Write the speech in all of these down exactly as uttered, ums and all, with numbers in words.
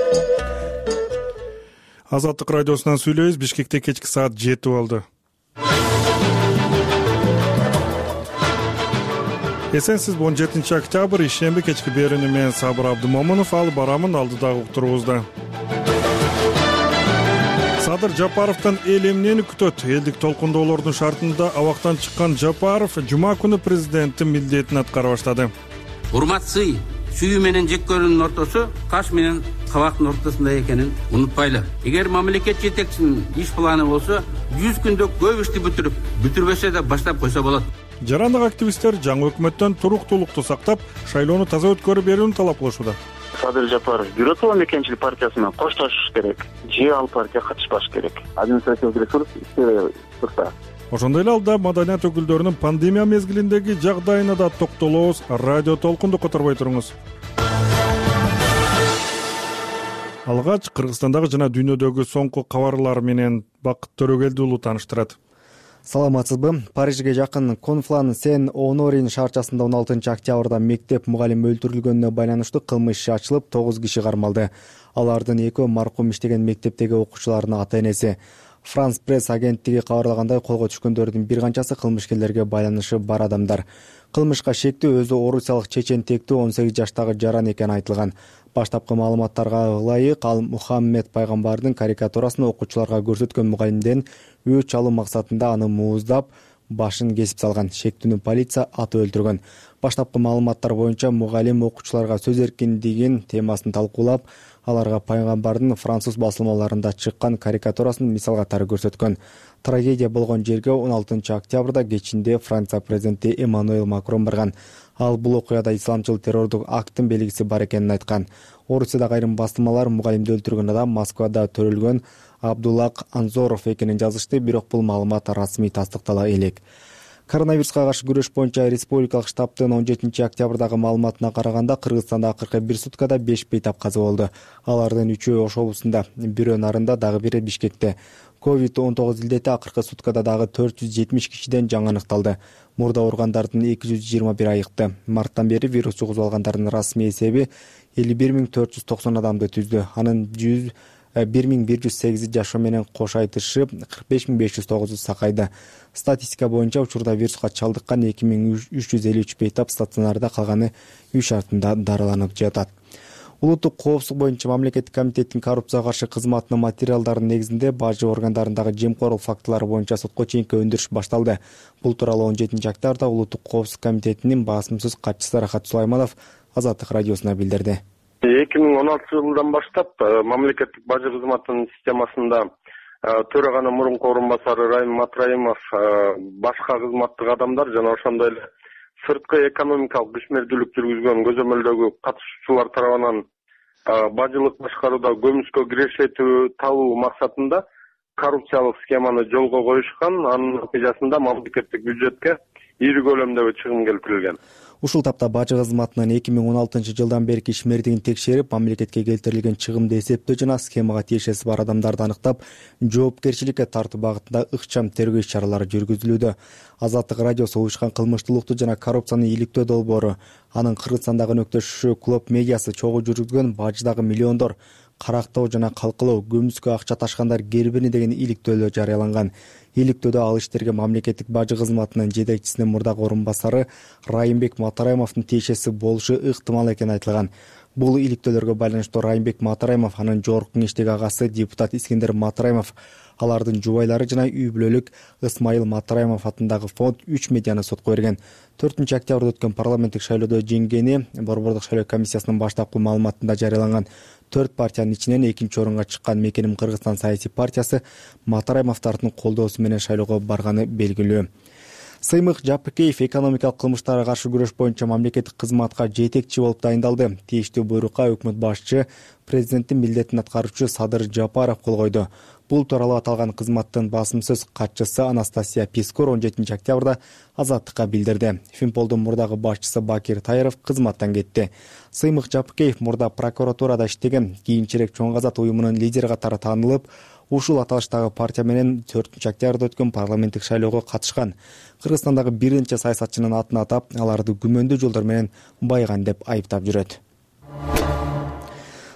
Азаттык радиосунан сүйлөйбүз. Бишкекте кечки саат жети болду. Эсенсиз, он жетинчи октябрь, ишемби кечки берүүнү мен Сабыр Абдымомунов алып барамын алдыдагы уктуруубузда. Садыр Жапаровдон эл эмнени күтөт? Элдик толкундоолордун шартында абактан чыккан Жапаров жума күнү президенттин милдетин аткара баштады. Урматсый, сүйүү менен жек көрүүнүн ортосу каш менен кабактын ортосунда экенин унутпайлы. Эгер мамлекет жетекчисинин иш планы болсо, жүз күндө көп ишти бүтүрүп, бүтүрбөсө да баштап койсо болот. Жарандык активисттер жаңы өкмөттөн туруктуулукту сактап, шайлоону таза өткөрүп берүүнү талап кылышууда. Садыр Жапаров бюротоо мекенчилик партиясы менен коштошуш керек. Же ал партия катышпаш керек. Административдик ресурс иштебей турса. Ошондой эле алда маданият өкүлдөрүнүн пандемия мезгилиндеги жагдайына да токтолобуз. Радио толкунду которбой туруңуз. Алгач Кыргызстандагы жана дүйнөдөгү соңку кабарлар менен Бакыт Төрөгелди уулу тааныштырат. Саламатсызбы? Парижге жакын Конфлан Сен Онорин шаарчасында он алтынчы октябрда мектеп мугалими өлтүрүлгөнүнө байланыштуу кылмыш иши ачылып, тогуз киши кармалды. Алардын экөө маркум иштеген мектептеги окуучулардын ата-энеси. Франс пресс агенттиги кабарлагандай, колго түшкөндөрдүн бир канчасы кылмышкерлерге байланышы бар адамдар. Кылмышка шектүү өзү орусиялык чечен тектүү он сегиз жаштагы жаран экени айтылган. Баштапкы маалыматтарга ылайык, ал Мухаммед пайгамбардын карикатурасын окуучуларга көрсөткөн мугалимден өч алуу максатында аны мууздап, башын кесип салган. Шектүүнү полиция атып өлтүргөн. Баштапкы маалыматтар боюнча мугалим окуучуларга сөз эркиндигин темасын талкуулап, аларга пайгамбардын француз басылмаларында чыккан карикатурасын мисал катары көрсөткөн. Трагедия болгон жерге он алтынчы октябрда кечинде Франция президенти Эммануэль Макрон барган. Ал бул окуяда исламчыл террордук акттын белгиси бар экенин айткан. Орусияда айрым басылмалар мугалимди өлтүргөн адам Москвада төрөлгөн Абдуллак Анзоров экенин жазышты, бирок бул маалымат расмий тастыктала элек. Коронавируска каршы күрөш боюнча республикалык штабтын он жетинчи октябрдагы маалыматына караганда Кыргызстанда акыркы бир суткада беш бейтап каза болду. Алардын үчөө Ош облусунда, бирөө Нарында, дагы бири Бишкекте. ковид он тогуз илдети акыркы суткада дагы төрт жүз жетимиш кишиден жаңы аныкталды. Мурда ооругандардын эки жүз жыйырма бир айыкты. Марттан бери вирус жугузуп алгандардын расмий эсеби элүү бир миң төрт жүз токсон адамды түздү. Анын бир миң бир жүз сегизи жашоо менен кош айтышы кырк беш миң беш жүз тогузу сакайды. Статистика боюнча учурда вируска чалдыккан эки миң үч жүз элүү үч бейтап стационарда, калганы үй шартында дарыланып жатат. Улуттук коопсуздук боюнча мамлекеттик комитеттин коррупцияга каршы кызматынын материалдарынын негизинде бажы органдарындагы жемкорлук фактылары боюнча сотко чейинки өндүрүш башталды. Бул тууралуу он жетинчи октябрда Улуттук коопсуздук комитетинин басымсыз катчысы Рахат Сулайманов Азаттык радиосуна билдирди. эки миң он алтынчы жылдан баштап мамлекеттик бажы кызматынын системасында төраганын мурунку орун басары Райым Матраимов, башка кызматтык адамдар жана ошондой эле сырткы экономикалык ишмердүүлүк жүргүзгөн көзөмөлдөгү катышуучулар тарабынан бажылык башкарууда көмүскө кирешетүү табуу максатында коррупциялык схеманы жолго коюшкан. Анын натыйжасында мамлекеттик бюджетке ири көлөмдөгү чыгым келтирилген. Ушул тапта бажы кызматынын эки миң он алтынчы жылдан берки ишмердигин текшерип, мамлекетке келтирилген чыгымды эсептөө жана схемага тиешеси бар адамдарды аныктап, жоопкерчиликке тартуу багытында ыкчам тергөө иш-чаралары жүргүзүлүүдө. Азаттык радиосу уюшкан кылмыштуулукту жана коррупцияны иликтөө долбоору, анын Кыргызстандагы өнөктөшү Клоп медиасы чогуу жүргүзгөн баждагы миллиондор карактоо жана калкылоо, көмүскө акча ташкандар кербини деген иликтөөлөр жарыяланган. Иликтөөдө ал иштерге мамлекеттик бажы кызматынын жетекчисинин мурдагы орун басары Райымбек Матараимовдун тиешеси болушу ыктымал экени айтылган. Бул иликтөөлөргө байланыштуу Райымбек Матараимов, анын жогорку кеңештеги агасы депутат Искендер Матараимов, алардын жубайлары жана үй бүлөлүк Ысмайыл Матараимов атындагы фонд үч медианы сотко берген. төртүнчү октябрда өткөн парламенттик шайлоодо жеңгени Борбордук шайлоо комиссиясынын баштапкы маалыматында жарыяланган. Төрт партиянын ичинен экинчи орунга чыккан Мекеним Кыргызстан саясий партиясы Матараимовдордун колдоосу менен шайлоого барганы белгилүү. Сыймык Жапыкеев экономикалык кылмыштарга каршы күрөш боюнча мамлекеттик кызматка жетекчи болуп дайындалды. Тийиштүү буйрукка өкмөт башчы президенттин милдетин аткаруучу Садыр Жапаров кол койду. Бул тууралуу аталган кызматтын басымсыз катчысы Анастасия Пискор он жетинчи октябрда Азаттыкка билдирди. Финполдун мурдагы башчысы Бакир Тайыров кызматтан кетти. Сыймык Жапыкеев мурда прокуратурада иштеген, кийинчерээк Чоң Азат уюмунун лидери катары таанылып, ушул аталыштагы партия менен төртүнчү октябрда өткөн парламенттик шайлоого катышкан. Кыргызстандагы бир нече саясатчынын атын атап, аларды күмөндүү жолдор менен байган деп айыптап жүрөт.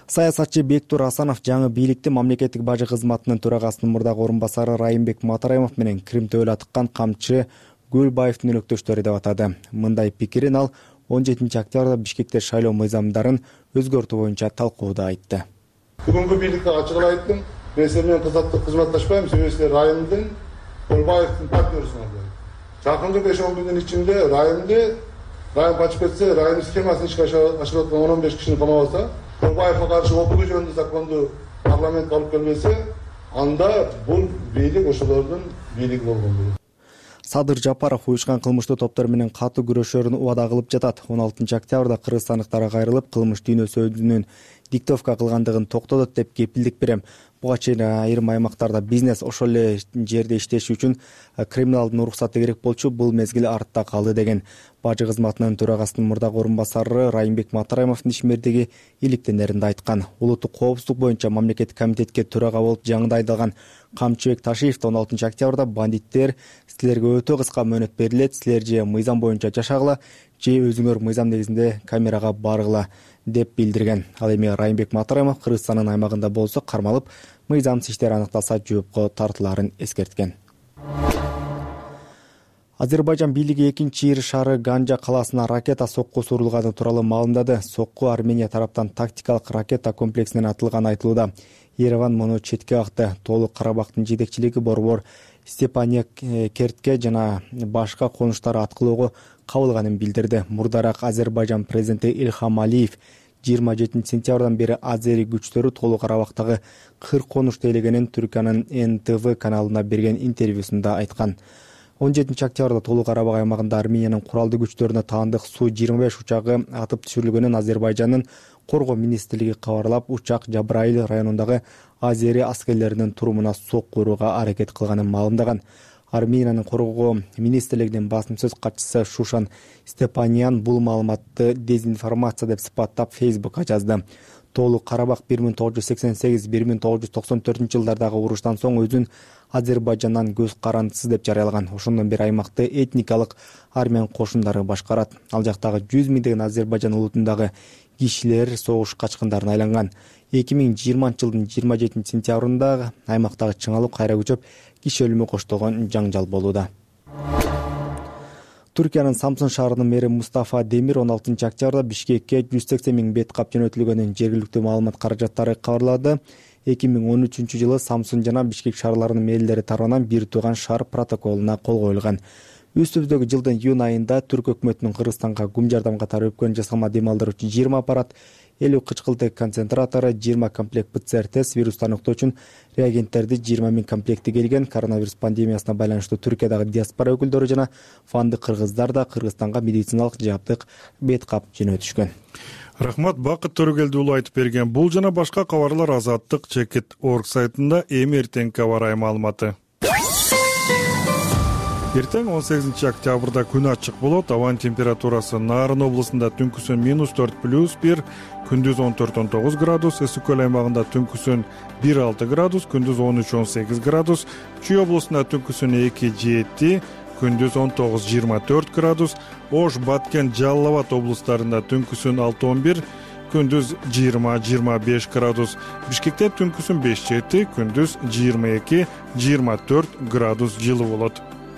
Саясатчы Бектур Асанов жаңы бийликти мамлекеттик бажы кызматынын төрагасынын мурдагы орун басары Райымбек Матраимов менен Крим төбөлү атыккан камчы Гүлбаевдин өнөктөштөрү деп атады. Мындай пикирин ал он жетинчи октябрда Бишкекте шайлоо мыйзамдарын өзгөртүү боюнча талкууда айтты. Бүгүнкү бийликке ачык айттым. Мен силер менен кызаттык кызматташпайм, себеби силер Райымдын Гүлбаевдин партнерисиңер. Жакынкы беш он күндүн ичинде Райымды Райым качып кетсе, Райым схемасын ишке ашырып аткан он он беш кишини камап алса, Гүлбаевга каршы окуу жөнүндө законду парламентке алып келбесе, анда бул бийлик ошолордун бийлиги болгон болот. Садыр Жапаров уюшкан кылмыштуу топтор менен катуу күрөшөрүн убада кылып жатат. он алтынчы октябрда кыргызстандыктарга кайрылып, кылмыш дүйнөсү өзүнүн диктовка кылгандыгын токтотот деп кепилдик берем. Буга чейин айрым аймактарда бизнес ошол эле жерде иштеш үчүн криминалдын уруксаты керек болчу, бул мезгил артта калды деген бажы кызматынын төрагасынын мурдагы орун басары Райымбек Матраимовдун ишмердиги иликтенеринде айткан. Улуттук коопсуздук боюнча мамлекеттик комитетке төрага болуп жаңыда айдалган Камчыбек Ташиев он алтынчы октябрда бандиттер силерге өтө кыска мөөнөт берилет, силер же мыйзам боюнча жашагыла, же өзүңөр мыйзам негизинде камерага баргыла деп билдирген. Ал эми Райымбек Матраимов Кыргызстандын аймагында болсо кармалып, мыйзамсыз иштер аныкталса жоопко тартылаарын эскерткен. Азербайжан бийлиги экинчи ир шаары Ганжа калаасына ракета соккусу урулганы тууралуу маалымдады. Сокку Армения тараптан тактикалык ракета комплексинен атылганы айтылууда. Ереван муну четке какты. Толук Карабактын жетекчилиги борбор Степания Кертке жана башка конуштары аткылоого кабылганын билдирди. Мурдараак Азербайжан президенти Илхам Алиев жыйырма жетинчи сентябрдан бери азери күчтөрү Толук Карабактагы кырк конушту ээлегенин Түркиянын Эн Тэ Вэ каналына берген интервьюсунда айткан. он жетинчи октябрда Толук Карабак аймагында Армениянын куралдуу күчтөрүнө таандык Су жыйырма беш учагы атып түшүрүлгөнүн Азербайжандын коргоо министрлиги кабарлап, учак Жабраил районундагы азери аскерлеринин турумуна сокку урууга аракет кылганын маалымдаган. Армениянын коргоо министрлигинин басым сөз катчысы Шушан Степанян бул маалыматты дезинформация деп сыпаттап Фейсбукка жазды. Толук Карабак бир миң тогуз жүз сексен сегиз — бир миң тогуз жүз токсон төртүнчү жылдардагы уруштан соң өзүн Азербайжандан көз карандысыз деп жарыялаган. Ошондон бери аймакты этникалык армян кошундары башкарат. Ал жактагы жүз миңдеген Азербайжан улутундагы кишилер согуш качкындарына айланган. эки миң жыйырманчы жылдын жыйырма жетинчи сентябрында аймактагы чыңалып кайра күчөп киши өлүмү коштолгон жаңжал болууда. Түркиянын Самсун шаарынын мэри Мустафа Демир он алтынчы октябрда Бишкекке жүз сексен миң бет кап жөнөтүлгөнүн жергиликтүү маалымат каражаттары кабарлады. эки миң он үчүнчү жылы Самсун жана Бишкек шаарларынын мэрлери тарабынан бир тууган шаар протоколуна кол коюлган. Үстүбүздөгү жылдын июнь айында Түрк өкмөтүнүн Кыргызстанга гум жардам катары өпкөн жасалма дем алдыруучу жыйырма аппарат, элүү кычкылтек концентратору, жыйырма комплект П Ц Р тест вирусту аныктоо үчүн реагенттерди жыйырма миң комплекти келген. Коронавирус пандемиясына байланыштуу Түркиядагы диаспора өкүлдөрү жана фанды кыргыздар да Кыргызстанга медициналык жабдык бет кап жөнөтүшкөн. Рахмат, Бакыт Төрөгелди уулу айтып берген. Бул жана башка кабарлар Азаттык чекит точка орг сайтында. Эми эртеңки аба ырайы маалыматы. Эртең он сегизинчи октябрда күн ачык болот. Абанын температурасы Нарын облусунда түнкүсүн минус төрт плюс бир, күндүз он төрт он тогуз градус, Эсик көл аймагында түнкүсүн бир алты градус, күндүз он үч он сегиз градус, Чүй облусунда түнкүсүн эки жети, күндүз он тогуз жыйырма төрт градус, Ош, Баткен, Жалал Абад облустарында түнкүсүн алты он бир, күндүз жыйырма жыйырма беш градус, Бишкекте түнкүсүн беш жети, күндүз жыйырма эки жыйырма төрт градус жылы болот.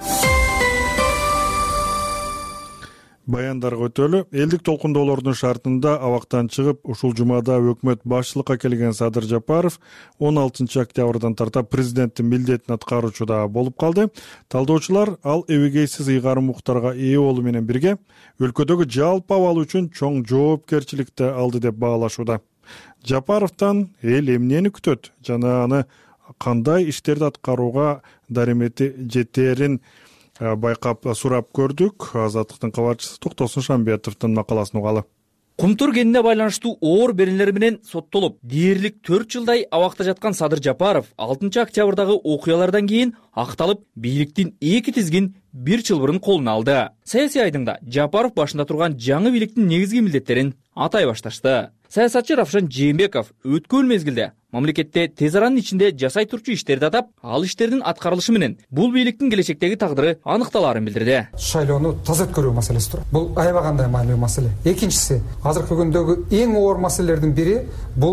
Баяндарга өтөлү. Элдик толкундоолордун шартында абактан чыгып, ушул жумада өкмөт башчылыкка келген Садыр Жапаров он алтынчы октябрдан тартап президенттин милдетин аткаруучуда болуп калды. Талдоочулар ал эбегейсиз ыйгарым укуктарга ээ болуу менен бирге өлкөдөгү жалпы абал үчүн чоң жоопкерчиликти алды деп баалашууда. Жапаровдон эл эмнени күтөт жана аны кандай иштерди аткарууга даремети жетерин байкап сурап көрдүк. Азаттыктын кабарчысы Токтосун Шамбетовдун макаласын угалы. Кумтур кенине байланыштуу оор беренелер менен соттолуп, дээрлик төрт жылдай абакта жаткан Садыр Жапаров алтынчы октябрдагы окуялардан кийин акталып, бийликтин эки тизгин бир чылбырын колуна алды. Саясий айдыңда Жапаров башында турган жаңы бийликтин негизги милдеттерин атай башташты. Саясатчы Равшан Жээнбеков өткөн мезгилде мамлекетте тез аранын ичинде жасай турчу иштерди атап, ал иштердин аткарылышы менен бул бийликтин келечектеги тагдыры аныкталаарын билдирди. Шайлоону таза өткөрүү маселеси тур. Бул аябагандай маанилүү маселе. Экинчиси, азыркы күндөгү эң оор маселелердин бири бул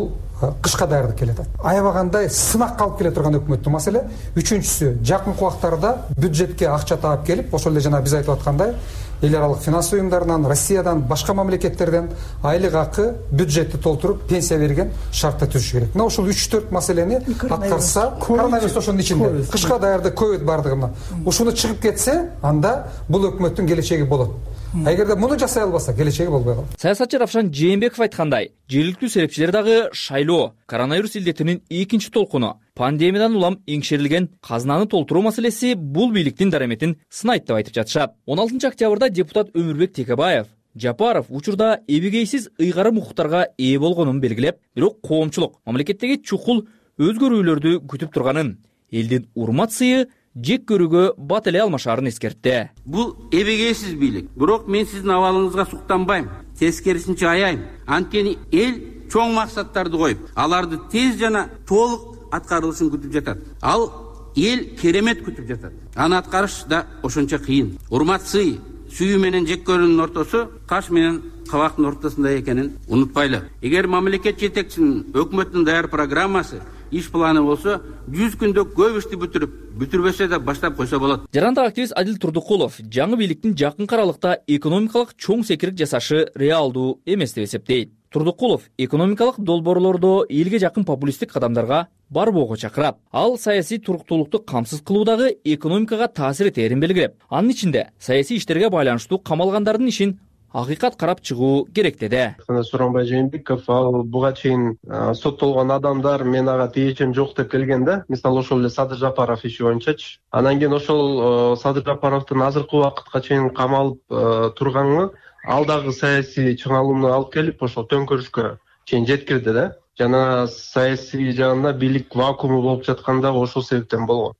кышка даярдык келе жатат. Аябагандай сынакка алып келе турган өкмөттүн маселе. Үчүнчүсү, жакынкы убактарда бюджетке акча таап келип, ошол эле жана биз айтып аткандай эл аралык финанс уюмдарынан, Россиядан, башка мамлекеттерден айлык акы, бюджетти толтуруп, пенсия берген шартта түзүш керек. Мына ошол үч төрт маселени аткарса, коронавирус ошонун ичинде, кышка даярдык, ковид бардыгына. Ушуну чыгып кетсе, анда бул өкмөттүн келечеги болот. Эгерде муну жасай албаса, келечеги болбой калат. Саясатчы Равшан Жээнбеков айткандай, жергиликтүү серепчилер дагы шайлоо, коронавирус илдетинин экинчи толкуну, пандемиядан улам эңшерилген казынаны толтуруу маселеси бул бийликтин дараметин сынайт деп айтып жатышат. он алтынчы октябрда депутат Өмүрбек Текебаев Жапаров учурда эбегейсиз ыйгарым укуктарга ээ болгонун белгилеп, бирок коомчулук мамлекеттеги чукул өзгөрүүлөрдү күтүп турганын, элдин урмат сыйы жек көрүүгө бат эле алмашаарын эскертти. Бул эбегейсиз бийлик. Бирок мен сиздин абалыңызга суктанбайм. Тескерисинче аяйм. Анткени эл чоң максаттарды коюп, аларды тез жана толук аткарылышын күтүп жатат. Ал эл керемет күтүп жатат. Аны аткарыш да ошончо кыйын. Урмат сый, сүйүү менен жек көрүүнүн ортосу каш менен кабактын ортосунда экенин унутпайлы. Эгер мамлекет жетекчисинин өкмөттүн даяр программасы, иш планы болсо, жүз күндө көп ишти бүтүрүп, бүтүрбөсө да баштап койсо болот. Жарандык активист Адил Турдукулов жаңы бийликтин жакынкы аралыкта экономикалык чоң секирик жасашы реалдуу эмес деп эсептейт. Турдукулов экономикалык долбоорлордо элге жакын популисттик кадамдарга барбоого чакырат. Ал саясий туруктуулукту камсыз кылуудагы экономикага таасир этерин белгилеп, анын ичинде саясий иштерге байланыштуу камалгандардын ишин акыйкат карап чыгуу керек деди. Сооронбай Жээнбеков ал буга чейин соттолгон адамдар мен ага тиешем жок деп келген да. Мисалы ошол эле Садыр Жапаров иши боюнчачы. Анан кийин ошол Садыр Жапаровдун азыркы убакытка чейин камалып турганы ал дагы саясий чыңалууну алып келип, ошол төңкөрүшкө чейин жеткирди да. Жана саясий жагында бийлик вакууму болуп жатканда ошол себептен болгон.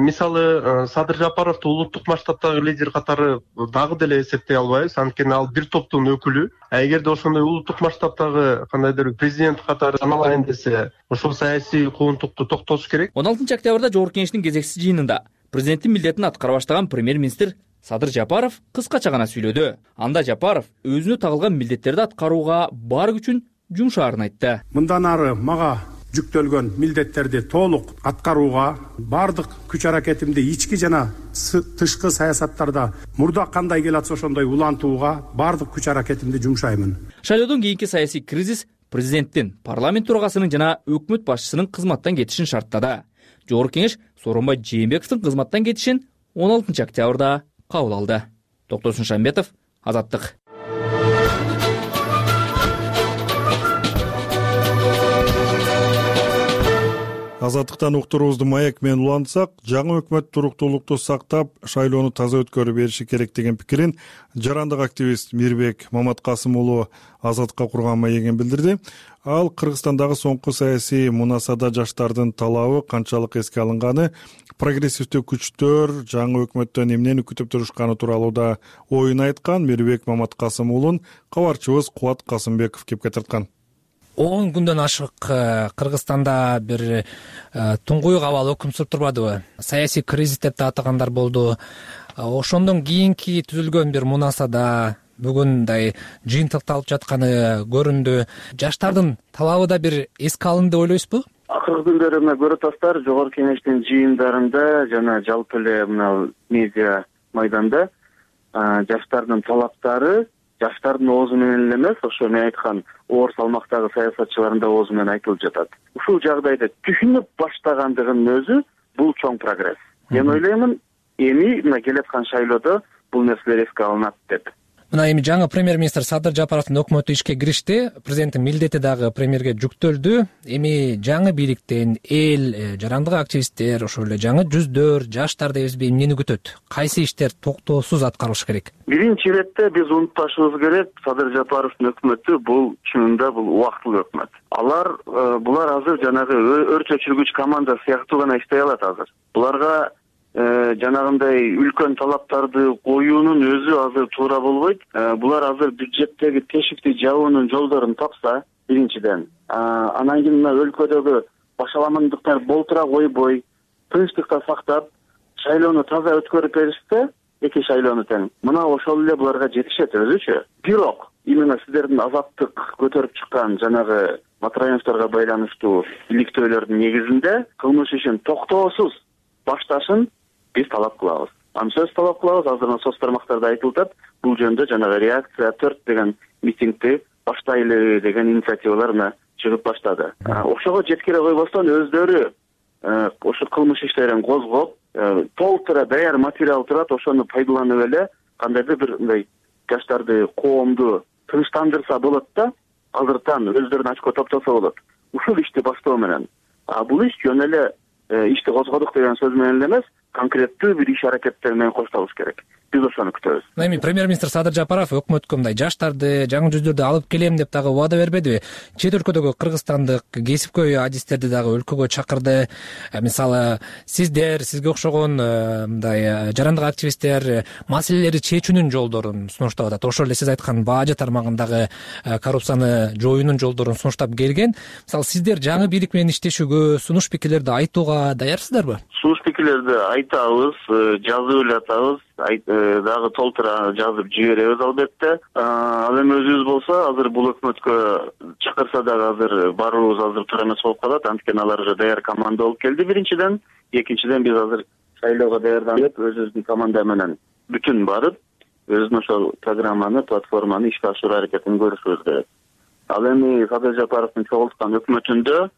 Мисалы Садыр Жапаровду улуттук масштабтагы лидер катары дагы деле эсептей албайбыз, анткени ал бир топтун өкүлү. А эгерде ошондой улуттук масштабтагы кандайдыр президент катары саналайын десе, ошол саясий куугунтукту токтотуш керек. он алтынчы октябрда Жогорку Кеңештин кезексиз жыйынында президенттин милдетин аткара баштаган премьер-министр Садыр Жапаров кыскача гана сүйлөдү. Анда Жапаров өзүнө тагылган милдеттерди аткарууга бар күчүн жумшаарын айтты. Мындан ары мага жүктөлгөн милдеттерди толук аткарууга бардык күч аракетимди ички жана тышкы саясаттарда мурда кандай келатса ошондой улантууга бардык күч аракетимди жумшаймын. Шайлоодон кийинки саясий кризис президенттин, парламент төрагасынын жана өкмөт башчысынын кызматтан кетишин шарттады. Жогорку Кеңеш Сооронбай Жээнбековдун кызматтан кетишин он алтынчы октябрда кабыл алды. Токтосун Шамбетов, Азаттык. Азаттыктан уктуруубузду маек менен улантсак, жаңы өкмөт туруктуулукту сактап, шайлоону таза өткөрүп бериши керек деген пикирин жарандык активист Мирбек Маматкасым уулу Азаттыкка курган маегин билдирди. Ал Кыргызстандагы соңку саясий мунасада жаштардын талабы канчалык эске алынганы, прогрессивдүү күчтөр жаңы өкмөттөн эмнени күтүп турушканы тууралуу да оюн айткан. Мирбек Маматкасым уулун кабарчыбыз Кубат Касымбеков кепке тарткан. он күндөн ашык Кыргызстанда бир туңгуюк абал өкүм сүрүп турбадыбы? Саясий кризис деп да атагандар болду. Ошондон кийинки түзүлгөн бир мунасада бүгүндай жыйынтыкталып жатканы көрүндү. Жаштардын талабы да бир эске алынды деп ойлойсузбу? Акыркы күндөрү мына көрө тастар Жогорку Кеңештин жыйындарында жана жалпы эле мына медиа майданда жаштардын талаптары жаштардын оозу менен эле эмес, ошо мен айткан оор салмактагы саясатчылардын да оозу менен айтылып жатат. Ушул жагдайда түшүнүп баштагандыгынын өзү бул чоң прогресс. Мен ойлоймун, эми мына келаткан шайлоодо бул нерселер эске алынат деп. Мына эми жаңы премьер-министр Садыр Жапаровдун өкмөтү ишке киришти, президенттин милдети дагы премьерге жүктөлдү. Эми жаңы бийликтен эл, жарандык активисттер, ошол эле жаңы жүздөр, жаштар дебизби эмнени күтөт? Кайсы иштер токтоосуз аткарылыш керек? Биринчи иретте биз унутпашыбыз керек, Садыр Жапаровдун өкмөтү бул чынында бул убактылуу өкмөт. Алар булар азыр жанагы өрт өчүргүч команда сыяктуу гана иштей алат азыр. Буларга жанагындай үлкөн талаптарды коюунун өзү азыр туура болбойт. Булар азыр бюджеттеги тешикти жабуунун жолдорун тапса, биринчиден, анан кийин мына өлкөдөгү башаламандыктар болтура койбой, тынчтыкты сактап, шайлоону таза өткөрүп беришсе, эки шайлоону тең. Мына ошол эле буларга жетишет өзүчө. Бирок именно сиздердин азаттык көтөрүп чыккан жанагы Матраимовторго байланыштуу иликтөөлөрдүн негизинде кылмыш ишин токтоосуз башташын биз талап кылабыз. Анча талап кылабыз. Азыр соц тармактарда айтылып атат. Бул жөнүндө жанагы реакция төрт деген митингди баштайлы деген инициативалар мына чыгып баштады. Ошого жеткире койбостон өздөрү ошо кылмыш иштерин козгоп, толтура даяр материал турат, ошону пайдаланып эле кандайдыр бир мындай жаштарды, коомду тынчтандырса болот да, азыртан өздөрүн очко топтосо болот. Ушул ишти баштоо менен. А бул иш жөн эле ишти козгодук деген сөз менен эле эмес, конкреттүү бир иш аракеттер менен коштолуш керек. Биз ошону күтөбүз. Эми премьер-министр Садыр Жапаров өкмөткө мындай жаштарды, жаңы жүздөрдү алып келем деп дагы убада бербедиби? Чет өлкөдөгү кыргызстандык кесипкөй адистерди дагы өлкөгө чакырды. Мисалы, сиздер, сизге окшогон мындай жарандык активисттер маселелерди чечүүнүн жолдорун сунуштап атат. Ошол эле сиз айткан бажы тармагындагы коррупцияны жоюунун жолдорун сунуштап келген. Мисалы, сиздер жаңы бийлик менен иштешүүгө, сунуш пикирлерди айтууга даярсыздарбы? Сунуш пикирлерди айтабыз, жазып эле атабыз. Дагы толтура жазып жиберебиз албетте. Ал эми өзүбүз болсо азыр бул өкмөткө чакырса дагы азыр баруубуз азыр туура эмес болуп калат. Анткени алар уже даяр команда болуп келди биринчиден. Экинчиден биз азыр шайлоого даярданып, өзүбүздүн команда менен бүтүн барып, өзүбүздүн ошол программаны, платформаны ишке ашыруу аракетин көрүшүбүз керек. Ал эми Садыр Жапаровдун чогулткан өкмөтүндө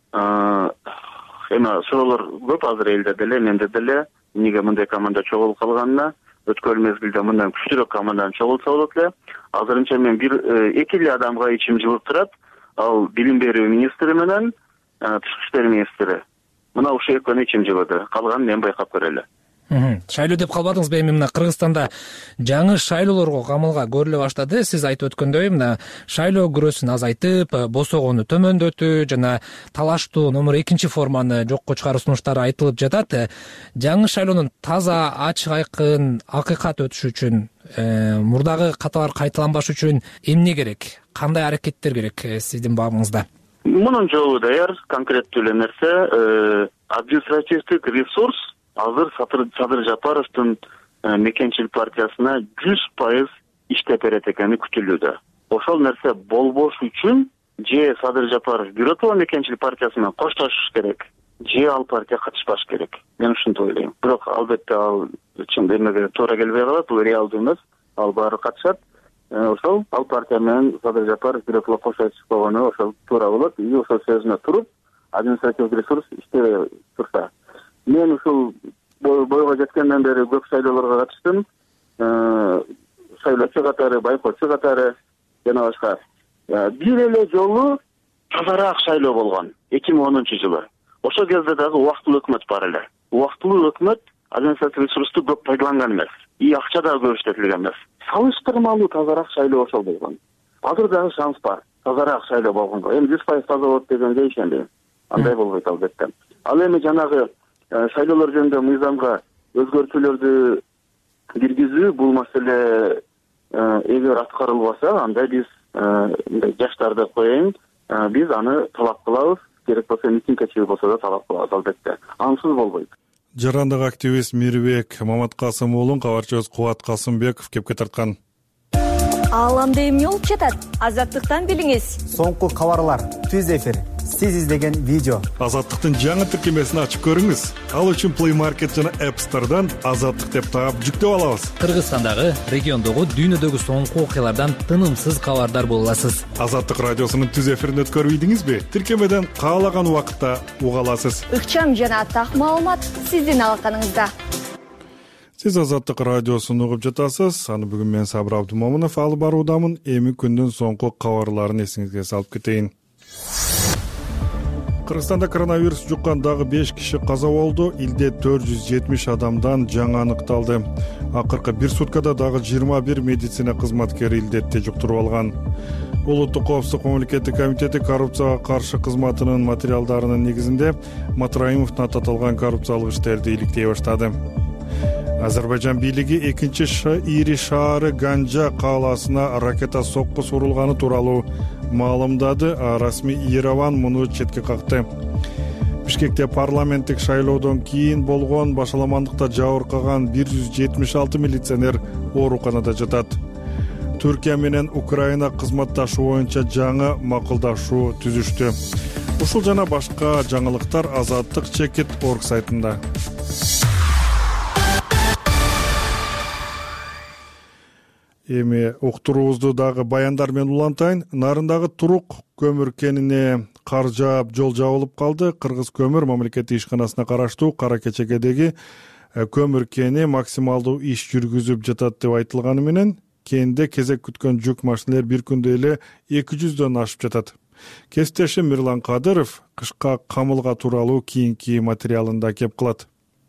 эми суроолор көп азыр элде деле, менде деле. Эмнеге мындай команда чогулуп калганына, өткөн мезгилде мындан күчтүүрөөк команданы чогултса болот эле. Азырынча мен бир эки эле адамга ичим жылып турат. Ал билим берүү министри менен тышкы иштер министри. Мына ушул экөөнү ичим жылыды. Калганын мен байкап көрөлү. Шайлоо деп калбадыңызбы? Эми мына Кыргызстанда жаңы шайлоолорго камалга көрүлө баштады. Сиз айтып өткөндөй, мына шайлоо күрөсүн азайтып, босогону төмөндөтүү жана талаштуу номер экинчи форманы жокко чыгаруу сунуштары айтылып жатат. Жаңы шайлоонун таза, ачык айкын, акыйкат өтүшү үчүн, мурдагы каталар кайталанбаш үчүн эмне керек? Кандай аракеттер керек сиздин багыңызда? Мунун жообу даяр, конкреттүү эле нерсе, административдик ресурс азыр Садыр Жапаровдун мекенчилик партиясына жүз пайыз иштеп берет экени күтүлүүдө. Ошол нерсе болбош үчүн же Садыр Жапаров биротоло мекенчилик партиясы менен коштошуш керек, же ал партия катышпаш керек. Мен ушинтип ойлойм. Бирок албетте ал чын эмеге туура келбей калат, бул реалдуу эмес. Ал баары катышат. Ошол ал партия менен Садыр Жапаров биротоло коштошуп койгону ошол туура болот. И ошол сөзүнө туруп, административдик ресурс иштебей турса. Мен ушул бойго жеткенден бери көп шайлоолорго катыштым. Шайлоочу катары, байкоочу катары жана башка. Бир эле жолу тазараак шайлоо болгон эки миң онунчу жылы. Ошол кезде дагы убактылуу өкмөт бар эле. Убактылуу өкмөт административдик ресурсту көп пайдаланган эмес. И акча дагы көп иштетилген эмес. Салыштырмалуу тазараак шайлоо ошол болгон. Азыр дагы шанс бар. Тазараак шайлоо болгонго. Эми жүз пайыз таза болот дегенге ишенбейм. Андай болбойт албетте. Ал эми жанагы шайлоолор жөнүндө мыйзамга өзгөртүүлөрдү киргизүү, бул маселе эгер аткарылбаса, анда биз жаштарды коеюн, биз аны талап кылабыз. Керек болсо митингге чыгып болсо да талап кылабыз албетте. Ансыз болбойт. Жарандык активист Мирбек Маматкасым уулун кабарчыбыз Кубат Касымбеков кепке тарткан. Ал анда эмне болуп жатат? Азаттыктан билиңиз. Соңку кабарлар, түз эфир, сиз издеген видео. Азаттыктын жаңы тиркемесин ачып көрүңүз. Ал үчүн Play Market жана App Store'дан Азаттык деп таап жүктөп алабыз. Кыргызстандагы, региондогу, дүйнөдөгү соңку окуялардан тынымсыз кабардар боло аласыз. Азаттык радиосунун түз эфирин өткөрүп ийдиңизби? Тиркемеден каалаган убакытта уга аласыз. Ыкчам жана так маалымат сиздин алаканыңызда. Сиз Азаттык радиосун угуп жатасыз. Аны бүгүн мен Сабыр Абдумомунов алып баруудамын. Эми күндүн соңку кабарларын эсиңизге салып кетейин. Кыргызстанда коронавирус жуккан дагы беш киши каза болду. Илде төрт жүз жетимиш адамдан жаңы аныкталды. Акыркы бир суткада дагы жыйырма бир медицина кызматкери илдетти жуктуруп алган. Улуттук коопсуздук мамлекеттик комитети коррупцияга каршы кызматынын материалдарынын негизинде Матраимовдун аталган коррупциялык иштерди иликтей баштады. Азербайжан бийлиги экинчи ири шаары Ганжа кааласына ракета соккус урулганы тууралуу маалымдады. Расмий Ереван муну четке какты. Бишкекте парламенттик шайлоодон кийин болгон башаламандыкта жабыркаган бир жүз жетимиш алты милиционер ооруканада жатат. Түркия менен Украина кызматташуу боюнча жаңы макулдашуу түзүштү. Ушул жана башка жаңылыктар Азаттык чекит орг сайтында. Эми уктуруубузду дагы баяндар менен улантайын. Нарындагы Турук көмүр кенине кар жаап, жол жабылып калды. Кыргыз көмүр мамлекеттик ишканасына караштуу Кара Кечегедеги көмүр кени максималдуу иш жүргүзүп жатат деп айтылганы менен кенде кезек күткөн жүк машиналар бир күндө эле эки жүздөн ашып жатат. Кесиптешим Мирлан Кадыров кышка камылга тууралуу кийинки материалында кеп кылат.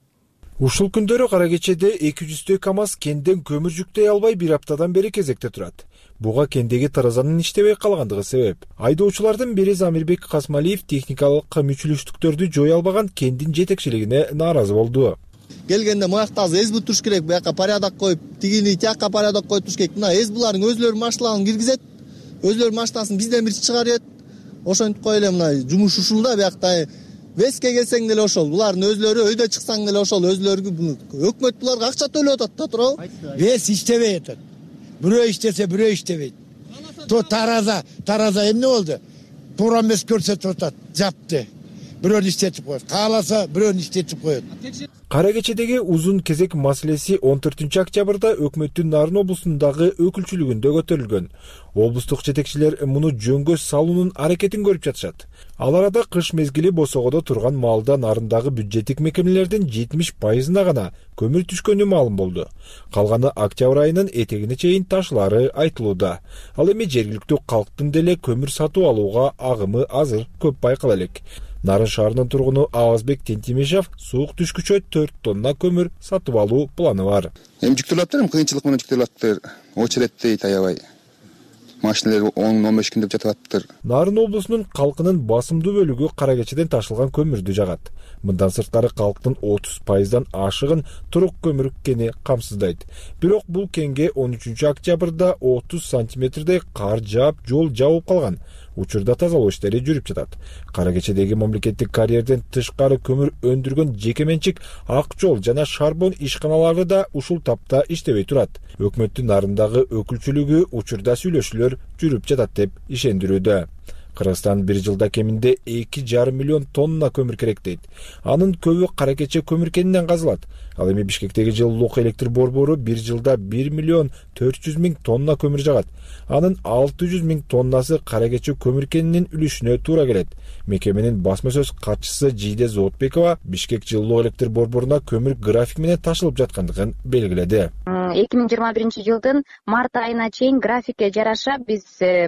Ушул күндөрү Кара Кечеде эки жүздөй КАМАЗ кенден көмүр жүктөй албай бир аптадан бери кезекте турат. Буга кендеги таразанын иштебей калгандыгы себеп. Айдоочулардын бири Замирбек Касмалиев техникалык мүчүлүштүктөрдү жой албаган кендин жетекчилигине нааразы болду. Келгенде моякта азыр эсбу туруш керек, буяка порядок коюп, тигини тияка порядок коюп туруш керек. Мына эсбулардын өзлөрүнүн машиналарын киргизет, өзлөрүнүн машинасын бизден бир чыгарып, ошентип кой эле. Мына жумуш ушул да, буякта Веске келсең деле ошол, булардын өзлөрү, өйдө чыксаң деле ошол, өзлөрү өкмөт буларга акча төлөп атат да, туурабы? Вес иштебей атат. Бирөө иштесе, бирөө иштебейт. То тараза, тараза эмне болду? Туура эмес көрсөтүп атат, жапты. Бирөөнү иштетип коет. Кааласа бирөөнү иштетип коет. Кара Кечедеги узун кезек маселеси он төртүнчү октябрда өкмөттүн Нарын облусундагы өкүлчүлүгүндө көтөрүлгөн. Облустук жетекчилер муну жөнгө салуунун аракетин көрүп жатышат. Ал арада кыш мезгили босогодо турган маалда Нарындагы бюджеттик мекемелердин жетимиш пайызына гана көмүр түшкөнү маалым болду. Калганы октябрь айынын этегине чейин ташылары айтылууда. Ал эми жергиликтүү калктын деле көмүр сатып алууга агымы азыр көп байкала элек. Нарын шаарынын тургуну Авазбек Тентимишев суук түшкүчө төрт тонна көмүр сатып алуу планы бар. Эми жүктөлүп атыр, кыйынчылык менен жүктөлүп атыр. Очередте таябай. Машиналар он он беш күн деп жатып атыр. Нарын облусунун калкынын басымдуу бөлүгү Кара Кечеден ташылган көмүрдү жагат. Мындан сырткары калктын отуз пайыздан ашыгын Турук көмүр кени камсыздайт. Бирок бул кенге он үчүнчү октябрда отуз сантиметрдей кар жаап, жол жабылып калган. Учурда тазалоо иштери жүрүп жатат. Кара Кечедеги мамлекеттик карьерден тышкары көмүр өндүргөн жекеменчик Ак жол жана Шарбон ишканалары да ушул тапта иштебей турат. Өкмөттүн Нарындагы өкүлчүлүгү учурда сүйлөшүүлөр жүрүп жатат деп ишендирүүдө. Кыргызстан бир жылда кеминде эки жарым миллион тонна көмүр керек дейт. Анын көбү Кара Кече көмүр кенинен казылат. Ал эми Бишкектеги жылуулук электр борбору бир жылда бир миллион төрт жүз миң тонна көмүр жагат. Анын алты жүз миң тоннасы Кара Кече көмүр кенинин үлүшүнө туура келет. Мекеменин басма сөз катчысы Жийде Зоотбекова Бишкек жылуулук электр борборуна көмүр график менен ташылып жаткандыгын белгиледи. эки миң жыйырма биринчи жылдын март айына чейин графикке жараша биз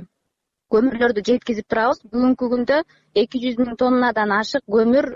көмүрлөрдү жеткизип турабыз. Бүгүнкү күндө эки жүз миң тоннадан ашык көмүр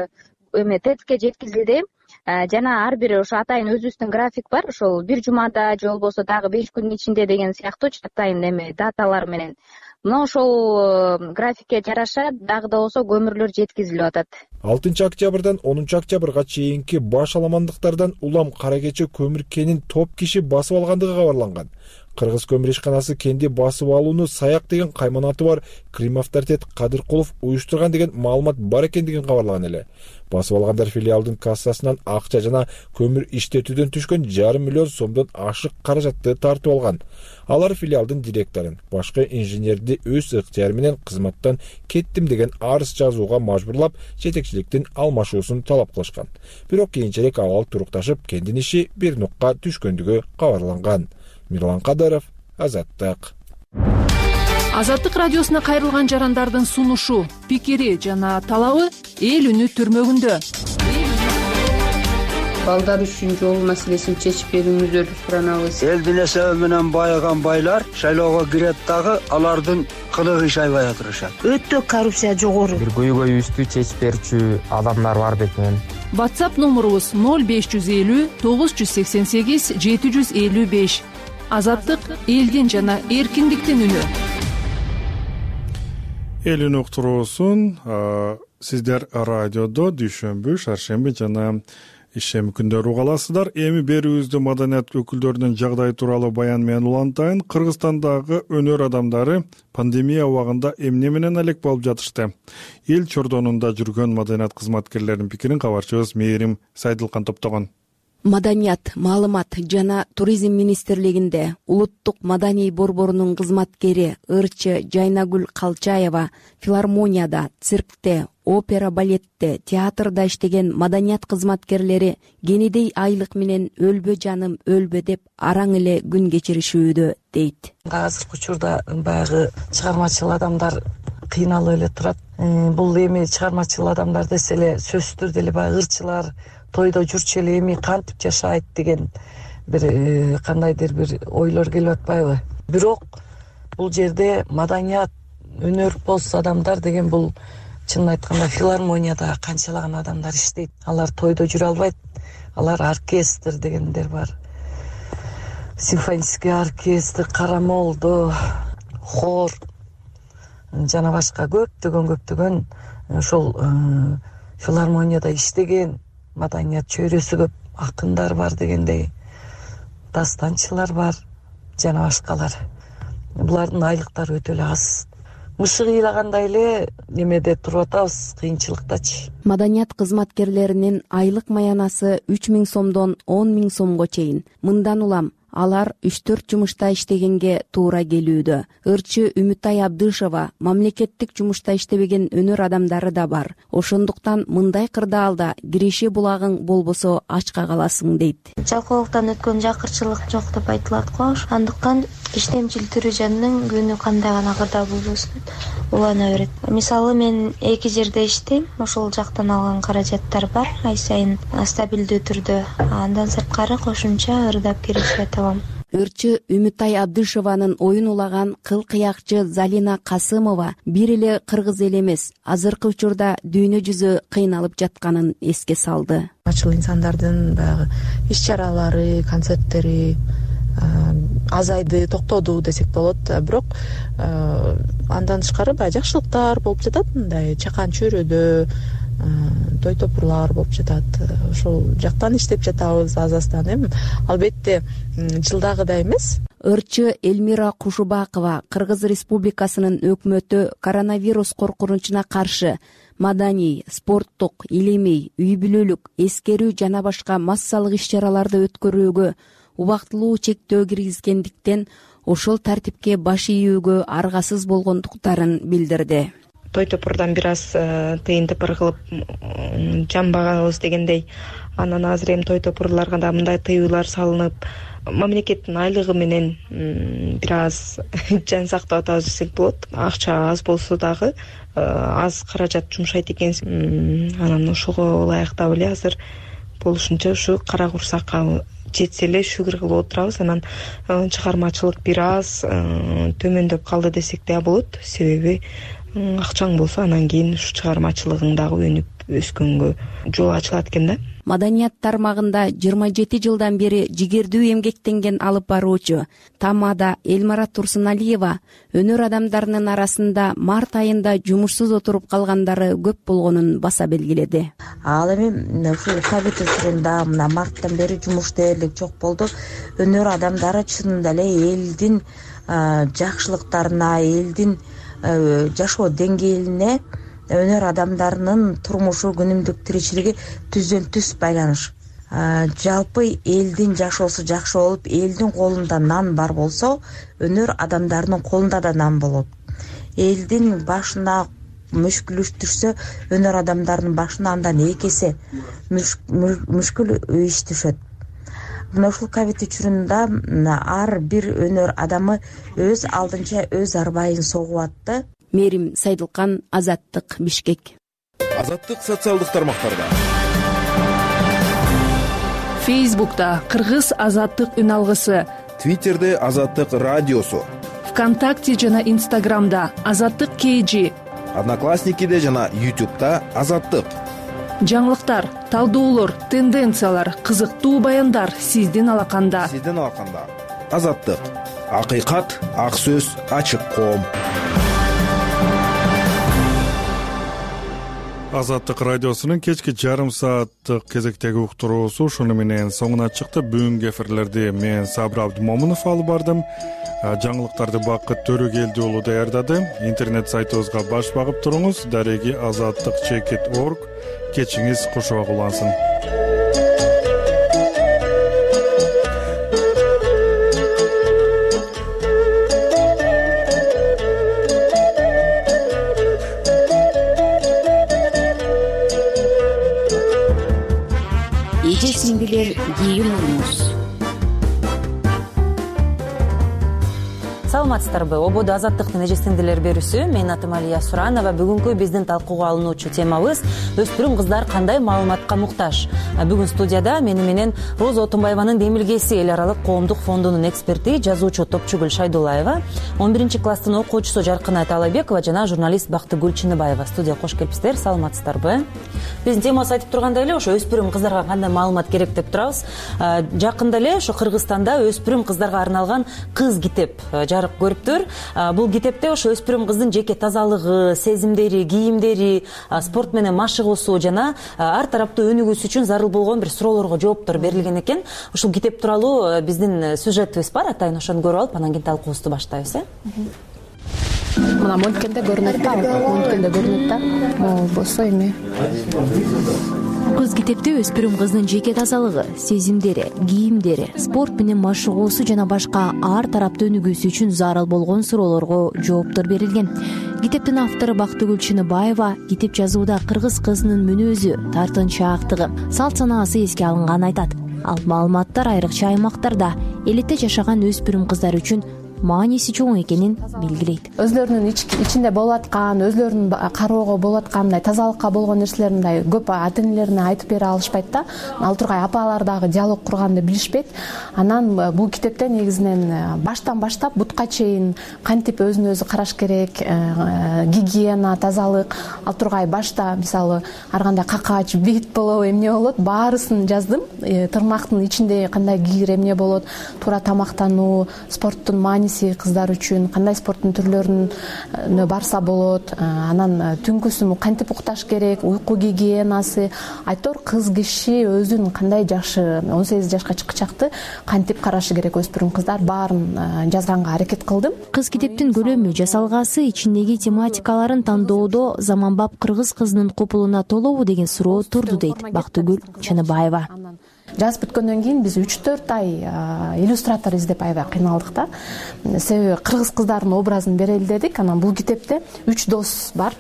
эме ТЭЦке жеткизилди. Жана ар бир ошо атайын өзүбүздүн график бар. Ошол бир жумада же болбосо дагы беш күндүн ичинде деген сыяктуу атайын эме даталар менен. Мына ошол графикке жараша дагы да болсо көмүрлөр жеткизилип атат. алтынчы октябрдан онунчу октябрга чейинки баш аламандыктардан улам Кара Кече көмүр кенин топ киши басып алгандыгы кабарланган. Кыргыз көмүр ишканасы кенди басып алууну Саяк деген кайманаты бар Крим авторитет Кадыркулов уюштурган деген маалымат бар экендигин кабарлаган эле. Басып алгандар филиалдын кассасынан акча жана көмүр иштетүүдөн түшкөн жарым миллион сомдон ашык каражатты тартып алган. Алар филиалдын директорун, башка инженерди өз ыктыяры менен кызматтан кеттим деген арыз жазууга мажбурлап, жетекчиликтин алмашуусун талап кылышкан. Бирок кийинчерээк абал турукташып, кендин иши бир нукка түшкөндүгү кабарланган. Мирлан Кадыров, Азаттык. Азаттык радиосуна кайрылган жарандардын сунушу, пикири жана талабы эл үнү түрмөгүндө. Балдар үчүн жол маселесин чечип берүүңүздөрдү суранабыз. Элдин эсеби менен байыган байлар шайлоого кирет дагы алардын кылыгы иш айбай атышат. Өтө коррупция жогору. Бир көйгөйүбүздү чечип берүүчү адамдар бар бекен. WhatsApp номурубуз ноль беш жүз элүү тогуз жүз сексен сегиз жети жүз элүү беш. Азаттык элдин жана эркиндиктин үнү. Элин уктуруусун сиздер радиодо дүйшөмбү, шаршемби жана ишемби күндөрү угаласыздар. Эми берүүбүздү маданият өкүлдөрүнүн жагдайы тууралуу баян менен улантайын. Кыргызстандагы өнөр адамдары пандемия убагында эмне менен алек болуп жатышты? Эл чордонунда жүргөн маданият кызматкерлеринин пикирин кабарчыбыз Мээрим Сайдылкан топтогон. Маданият, маалымат жана туризм министрлигинде улуттук маданий борборунун кызматкери ырчы Жайнагүл Калчаева филармонияда, циркте, опера балетте, театрда иштеген маданият кызматкерлери кенедей айлык менен өлбө жаным өлбө деп араң эле күн кечиришүүдө дейт. Азыркы учурда баягы чыгармачыл адамдар кыйналып эле турат. Бул эми чыгармачыл адамдар десе эле сөзсүз түрдө эле баягы ырчылар тойдо жүрчү эле эми кантип жашайт деген бир кандайдыр бир ойлор келип атпайбы? Бирок бул жерде маданият, өнөрпоз адамдар деген бул чынын айтканда филармонияда канчалаган адамдар иштейт. Алар тойдо жүрө албайт. Алар оркестр дегендер бар. Симфонический оркестр, карамолдо, хор жана башка көптөгөн көптөгөн ошол филармонияда иштеген маданият чөйрөсү көп акындар бар дегендей, дастанчылар бар жана башкалар. Булардын айлыктары өтө эле аз. Мышык ыйлагандай эле немеде туруп атабыз, кыйынчылыктачы. Маданият кызматкерлеринин айлык маянасы үч миң сомдон он миң сомго чейин. Мындан улам алар үч төрт жумушта иштегенге туура келүүдө. Ырчы Үмүтай Абдышева мамлекеттик жумушта иштебеген өнөр адамдары да бар. Ошондуктан мындай кырдаалда киреше булагың болбосо ачка каласың дейт. Жалкоолуктан өткөн жакырчылык жок деп айтылат го. Андыктан иштемчил түрү жанның күнү кандай гана кырдаа болбосун улана берет. Мисалы мен эки жерде иштейм. Ошол жактан алган каражаттар бар. Ай сайын стабилдүү түрдө. Андан сырткары кошумча ырдап киришет. Ырчы Үмүтай Абдышеванын оюн улаган кыл кыякчы Залина Касымова бир эле кыргыз эл эмес, азыркы учурда дүйнө жүзү кыйналып жатканын эске салды. Ачыл инсандардын баягы иш чаралары, концерттери азайды, токтоду десек болот. Бирок андан тышкары баягы жакшылыктар болуп жатат, мындай чакан чөйрөдө той топурлар болуп жатат. Ошол жактан иштеп жатабыз аз-аздан. Эми албетте жылдагыдай эмес. Ырчы Элмира Кушубакова Кыргыз Республикасынын өкмөтү коронавирус коркунучуна каршы маданий, спорттук, илимий, үй бүлөлүк, эскерүү жана башка массалык иш-чараларды өткөрүүгө убактылуу чектөө киргизгендиктен ошол тартипке баш ийүүгө аргасыз болгондуктарын билдирди. Той топурдан бир аз тыйын тыпыр кылып жамбаганбыз дегендей, анан азыр эми той топурларга да мындай тыюулар салынып, мамлекеттин айлыгы менен бир аз жан сактап атабыз десек болот. Акча аз болсо дагы аз каражат жумшайт экенбиз. Анан ошого ылайыктап эле азыр болушунча ушу кара курсакка жетсе эле шүгүр кылып отурабыз. Анан чыгармачылык бир аз төмөндөп калды десек да болот. Себеби акчаң болсо анан кийин ушу чыгармачылыгың дагы өнүп өскөнгө жол ачылат экен да. Маданият тармагында жыйырма жети жылдан бери жигердүү эмгектенген алып баруучу Тамада Элмара Турсуналиева өнөр адамдарынын арасында март айында жумушсуз отуруп калгандары көп болгонун баса белгиледи. Ал эми ушул ковид учурунда мына марттан бери жумуш дээрлик жок болду. Өнөр адамдары чынында эле элдин жакшылыктарына, элдин жашоо деңгээлине өнөр адамдарынын турмушу, күнүмдүк тиричилиги түздөн түз байланыш. Жалпы элдин жашоосу жакшы болуп, элдин колунда нан бар болсо, өнөр адамдарынын колунда да нан болот. Элдин башына мүшкүл түшсө, өнөр адамдарынын башына андан эки эсе мүшкүл иш түшөт. Мына ушул ковид учурунда ар бир өнөр адамы өз алдынча өз арбайын согуп атты. Мерим Сайдылкан, Азаттык, Бишкек. Азаттык социалдык тармактарда. Фейсбукта Кыргыз Азаттык үн алгысы. Твиттерде Азаттык радиосу. ВКонтакте жана Инстаграмда Азаттык кей. Одноклассникиде жана Ютубта Азаттык. Жаңылыктар, талдоолор, тенденциялар, кызыктуу баяндар сиздин алаканда. Сиздин алаканда. Азаттык. Акыйкат, ак сөз, ачык коом. Азаттык радиосунун кечки жарым сааттык кезектеги уктуруусу ушуну менен соңуна чыкты. Бүгүнкү эфирлерди мен Сабыр Абдымомунов алып бардым. Жаңылыктарды Бакыт Төрөгелди уулу даярдады. Интернет сайтыбызга баш багып туруңуз. Дареги азаттык чекит точка орг. Кечиңиз кушуак улансын. эже сиңдилер кийим уюмуз. Саламатсыздарбы? Ободо азаттыктын эже сиңдилер берүүсү. Мен атым Алия Суранова. Бүгүнкү биздин талкууга алынуучу темабыз өспүрүм кыздар кандай маалыматка муктаж. Бүгүн студияда мени менен Роза Отунбаеванын Демилгеси эл аралык коомдук фондунун эксперти, жазуучу Топчугүл Шайдуллаева, он биринчи класстын окуучусу Жаркынай Талайбекова жана журналист Бактыгүл Чыныбаева студияга кош келипсиздер. Саламатсыздарбы? Биздин темабыз айтып тургандай эле ошо өспүрүм кыздарга кандай маалымат керек деп турабыз. Жакында эле ошо Кыргызстанда өспүрүм кыздарга арналган кыз китеп жарык көрүптүр. Бул китепте ошо өспүрүм кыздын жеке тазалыгы, сезимдери, кийимдери, спорт менен машыгуусу жана ар тараптуу өнүгүүсү үчүн зарыл болгон бир суроолорго жооптор берилген экен. Ушул китеп тууралуу биздин сюжетибиз бар. Атайын ошону көрүп алып, анан кийин талкуубузду баштайбыз, э? Мына монткенде көрүнөт да, монткенде көрүнөт да. Могул болсо эми. Кыз китепте өспүрүм кыздын жеке тазалыгы, сезимдери, кийимдери, спорт менен машыгуусу жана башка ар тараптуу өнүгүүсү үчүн зарыл болгон суроолорго жооптор берилген. Китептин автору Бактыгүл Чыныбаева китеп жазууда кыргыз кызынын мүнөзү, тартынчаактыгы, салт санаасы эске алынганын айтат. Ал маалыматтар айрыкча аймактарда элетте жашаган өспүрүм кыздар үчүн мааниси чоң экенин белгилейт. Өзлөрүнүн ичинде болуп аткан, өзлөрүнүн кароого болуп аткан мындай тазалыкка болгон нерселер мындай көп ата-энелерине айтып бере алышпайт да. Ал тургай апалар дагы диалог курганды билишпейт. Анан бул китепте негизинен баштан баштап бутка чейин кантип өзүн өзү караш керек, гигиена, тазалык, ал тургай башта мисалы ар кандай какач, бит болобу, эмне болот, баарысын жаздым. Тырмактын ичинде кандай кийер, эмне болот, туура тамактануу, спорттун мааниси кыздар үчүн, кандай спорттун түрлөрүнө барса болот, анан түнкүсүн кантип укташ керек, уйку гигиенасы, айтор кыз киши өзүн кандай жакшы он сегиз жашка чыкчакты кантип карашы керек өспүрүм кыздар баарын жазганга аракет кылдым. Кыз китептин көлөмү, жасалгасы, ичиндеги тематикаларын тандоодо заманбап кыргыз кызынын купулуна толобу деген суроо турду дейт Бактыгүл Чыныбаева. Жазып бүткөндөн кийин биз үч төрт ай иллюстратор издеп аябай кыйналдык да. Себеби кыргыз кыздардын образын берели дедик. Анан бул китепте үч дос бар.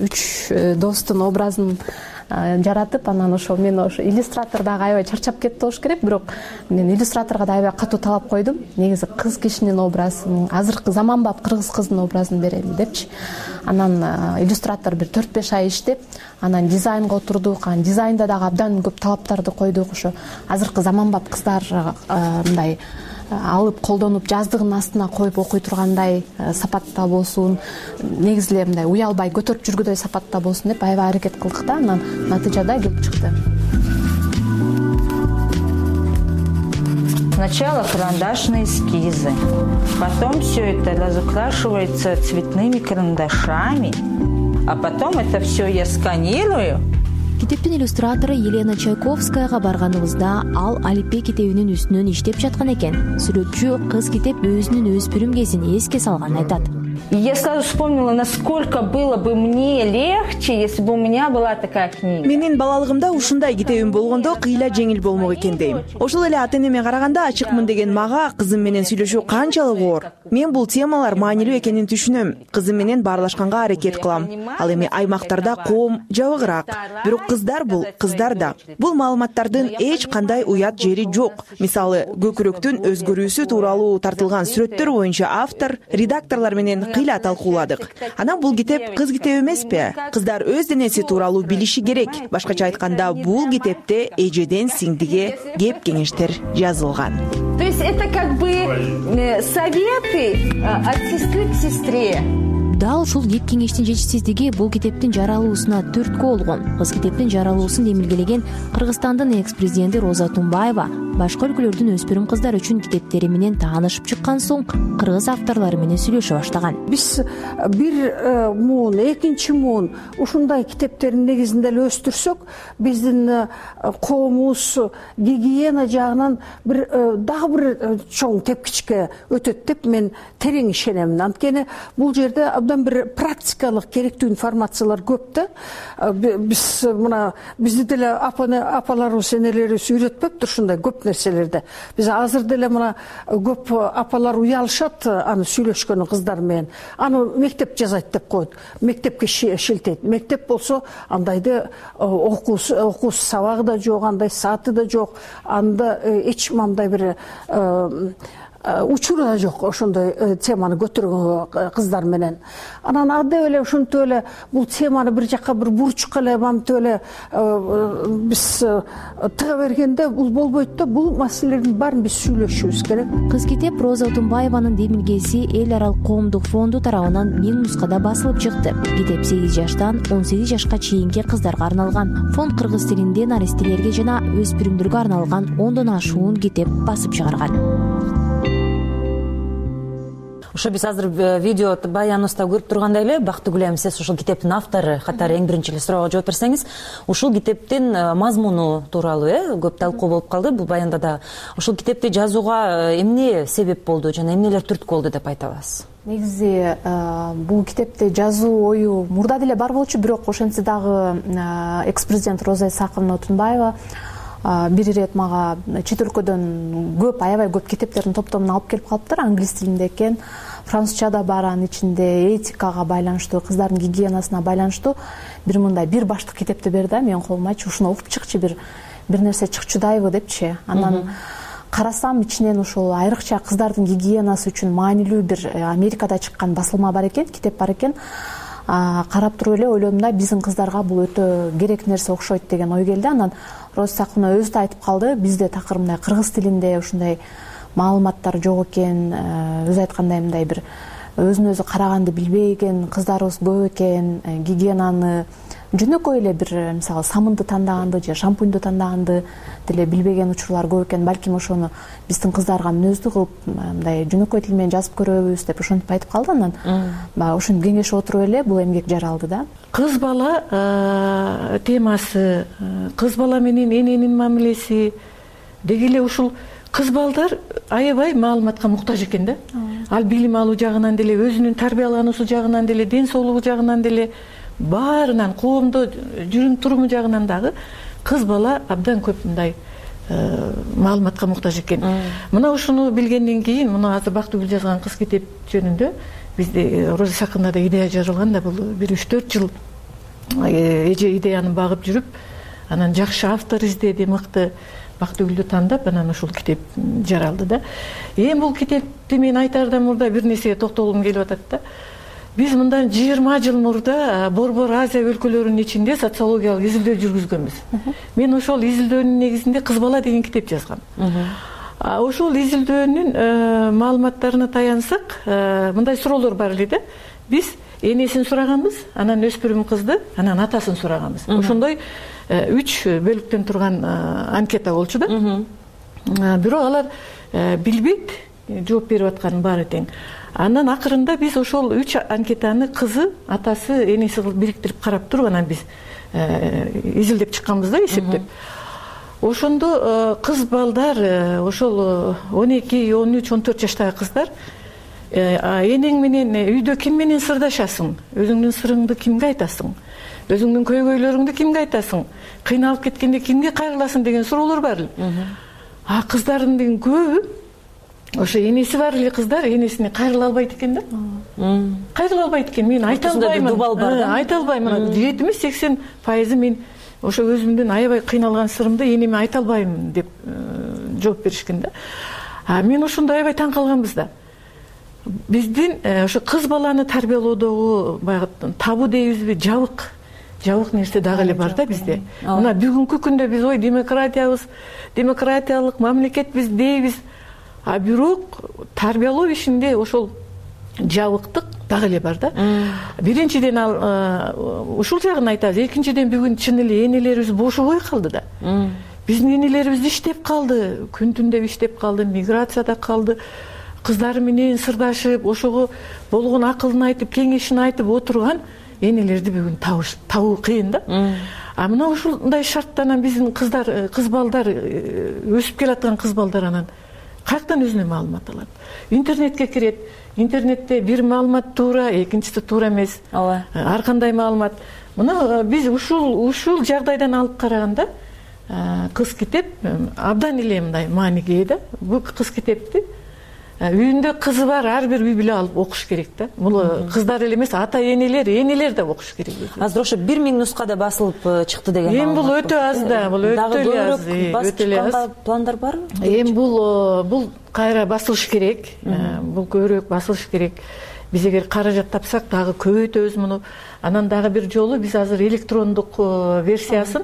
Үч достун образын жаратып, анан ошо мен ошо иллюстратор дагы аябай чарчап кетти болуш керек, бирок мен иллюстраторго да аябай катуу талап койдум. Негизи кыз кишинин образын, азыркы заманбап кыргыз кыздын образын берели депчи. Анан иллюстратор бир төрт беш ай иштеп, анан дизайнга отурдук. Анан дизайнда дагы абдан көп талаптарды койдук. Ошо азыркы заманбап кыздар мындай алып колдонуп жаздыгынын астына коюп окуй тургандай сапатта болсун, негизи эле мындай уялбай көтөрүп жүргүдөй сапатта болсун деп аябай аракет кылдык да. Анан натыйжада келип чыкты. Сначала карандашные эскизы, потом все это разукрашивается цветными карандашами, а потом это все я сканирую. Китептин иллюстратору Елена Чайковскаяга барганыбызда ал алипе китебинин үстүнөн иштеп жаткан экен. Сүрөтчү кыз китеп өзүнүн өспүрүм кезин эске салганын айтат. И я сразу вспомнила, насколько было бы мне легче, если бы у меня была такая книга. Менин балалыгымда ушундай китебим болгондо кыйла жеңил болмок экен дейм. Ошол эле ата-энеме караганда ачыкмын деген мага кызым менен сүйлөшүү канчалык оор. Мен бул темалар маанилүү экенин түшүнөм. Кызым менен баарлашканга аракет кылам. Ал эми аймактарда коом жабыгыраак. Бирок кыздар бул кыздар да. Бул маалыматтардын эч кандай уят жери жок. Мисалы, көкүрөктүн өзгөрүүсү тууралуу тартылган сүрөттөр боюнча автор, редакторлор менен кыйла талкууладык. Анан бул китеп кыз китеби эмеспи? Кыздар өз денеси тууралуу билиши керек. Башкача айтканда, бул китепте эжеден сиңдиге кеп кеңештер жазылган. То есть это как бы советы от сестры к сестре. Дал ушул кеп кеңештин жетишсиздиги бул китептин жаралуусуна түрткү болгон. Кыз китептин жаралуусун демилгелеген Кыргызстандын экс-президенти Роза Отунбаева башка өлкөлөрдүн өспүрүм кыздар үчүн китептери менен таанышып чыккан соң кыргыз авторлору менен сүйлөшө баштаган. Биз бир муун, экинчи муун ушундай китептерин негизинде эле өстүрсөк, биздин коомубуз гигиена жагынан бир дагы бир чоң тепкичке өтөт деп мен терең ишенемин. Анткени бул жерде абдан бир практикалык керектүү информациялар көп да. Биз мына бизди деле апаларыбыз энелерибиз үйрөтпөптүр ушундай көп нерселерди. Биз азыр деле мына көп апалар уялышат аны сүйлөшкөнү кыздар менен. Аны мектеп жазайт деп коет, мектепке шилтейт. Мектеп болсо андайды окуусу окуусу сабагы да жок, андай сааты да жок, анда эч мындай бир учуру да жок ошондой теманы көтөргөнгө кыздар менен. Анан ады эле ушинтип эле бул теманы бир жакка бир бурчукка эле мамтип эле биз тыга бергенде бул болбойт да. Бул маселелердин баарын биз сүйлөшүбүз керек. Кыз китеп Роза Отунбаеванын демилгеси эл аралык коомдук фонду тарабынан миң нускада басылып чыкты. Китеп сегиз жаштан он сегиз жашка чейинки кыздарга арналган. Фонд кыргыз тилинде наристелерге жана өспүрүмдөргө арналган ондон ашуун китеп басып чыгарган. Ошо биз азыр видео баяныбызда көрүп тургандай эле, Бактыгүл айым, сиз ушул китептин автору катары эң биринчи эле суроого жооп берсеңиз, ушул китептин мазмуну тууралуу э көп талкуу болуп калды. Бул баянда да ушул китепти жазууга эмне себеп болду жана эмнелер түрткү болду деп айта аласыз? Негизи бул китепти жазуу ою мурда деле бар болчу, бирок ошентсе дагы экс-президент Роза Исаковна Отунбаева бир ирет мага чет өлкөдөн көп, аябай көп китептердин топтомун алып келип калыптыр. Англис тилинде экен, французча да бар, анын ичинде этикага байланыштуу, кыздардын гигиенасына байланыштуу бир мындай бир баштык китепти берди. Менин колумачы ушуну окуп чыкчы, бир бир нерсе чыкчудайбы депчи. Анан карасам ичинен ушул айрыкча кыздардын гигиенасы үчүн маанилүү бир Америкада чыккан басылма бар экен, китеп бар экен. Карап туруп эле ойлодум да, биздин кыздарга бул өтө керек нерсе окшойт деген ой келди. Анан Роза Исаковна өзү да айтып калды, бизде такыр мындай кыргыз тилинде ушундай маалыматтар жок экен, өзү айткандай мындай бир өзүн өзү караганды билбеген кыздарыбыз көп экен, гигиенаны жөнөкөй эле бир мисалы самынды тандаганды же шампуньду тандаганды деле билбеген учурлар көп экен. Балким ошону биздин кыздарга мүнөздүү кылып мындай жөнөкөй тил менен жазып көрөбүз деп ошентип айтып калды. Анан баягы ушинтип кеңешип отуруп эле бул эмгек жаралды да. Кыз бала темасы, кыз бала менен эненин мамилеси деги эле ушул кыз балдар аябай маалыматка муктаж экен да. Ал билим алуу жагынан деле, өзүнүн тарбиялануусу жагынан деле, ден соолугу жагынан деле, баарынан, коомдо жүрүм туруму жагынан дагы кыз бала абдан көп мындай маалыматка муктаж экен. Мына ушуну билгенден кийин, мына азыр Бактыгүл жазган кыз китеп жөнүндө бизде Роза Исаковнада идея жаралган да, бул бир үч төрт жыл эже идеяны багып жүрүп, анан жакшы автор издеди, мыкты Бактыгүлдү тандап, анан ушул китеп жаралды да. Эми бул китепти мен айтаардан мурда бир нерсеге токтолгум келип атат да. Биз мындан жыйырма жыл мурда Борбор Азия өлкөлөрүнүн ичинде социологиялык изилдөө жүргүзгөнбүз. Мен ошол изилдөөнүн негизинде Кыз бала деген китеп жазгам. Ошол изилдөөнүн маалыматтарына таянсак, мындай суроолор бар эле да. Биз энесин сураганбыз, анан өспүрүм кызды, анан атасын сураганбыз. Ошондой үч бөлүктөн турган анкета болчу да. Бирок алар билбейт, жооп берип атканын баары тең. Андан акырында биз ошол үч анкетаны кызы, атасы, энеси кылып бириктирип карап туруп, анан биз изилдеп чыкканбыз да, эсептеп. Ошондо кыз балдар, ошол он эки, он үч, он төрт жаштагы кыздар энең менен үйдө ким менен сырдашасың, өзүңдүн сырыңды кимге айтасың, өзүңдүн көйгөйлөрүңдү кимге айтасың, кыйналып кеткенде кимге кайрыласың деген суроолор бар эле. А кыздардын көбү ошо энеси бар эле кыздар энесине кайрыла албайт экен да. Кайрыла албайт экен. Мен айта албаймын. Айта албаймын. жетимиш сексен пайызы мен ошо өзүмдүн аябай кыйналган сырымды энеме айта албайм деп жооп беришкен да. А мен ошондо аябай таң калганбыз да. Биздин ошо кыз баланы тарбиялоодогу баягы табу дейбизби, жабык жабык нерсе дагы эле бар да бизде. Мына бүгүнкү күндө биз ой демократиябыз, демократиялык мамлекетбиз дейбиз. А бирок тарбиялоо ишинде ошол жабыктык дагы эле бар да. Биринчиден ал ушул жагын айтабыз. Экинчиден бүгүн чын эле энелерибиз бошобой калды да. Биздин энелерибиз иштеп калды, күн түндөп иштеп калды, миграцияда калды. Кыздары менен сырдашып, ошого болгон акылын айтып, кеңешин айтып отурган энелерди бүгүн табуу кыйын да. А мына ушундай шарттан биздин кыздар, кыз балдар, өсүп келаткан кыз балдар анан каяктан өзүнө маалымат алат? Интернетке кирет, интернетте бир маалымат туура, экинчиси туура эмес. ооба, ар кандай маалымат. Мына биз ушул ушул жагдайдан алып караганда кыз китеп абдан эле мындай мааниге ээ да. Бул кыз китепти үйүндө кызы бар ар бир үй бүлө алып окуш керек да. Бул кыздар эле эмес, ата энелер, энелер да окуш керек. Азыр ошо бир миң нускада басылып чыкты деген эми бул өтө аз да, бул өтө эле аз. Өтө эле аз. Пландар барбы? Эми бул бул кайра басылыш керек. Бул көбүрөөк басылыш керек. Биз эгер каражат тапсак дагы көбөйтөбүз муну. Анан дагы бир жолу биз азыр электрондук версиясын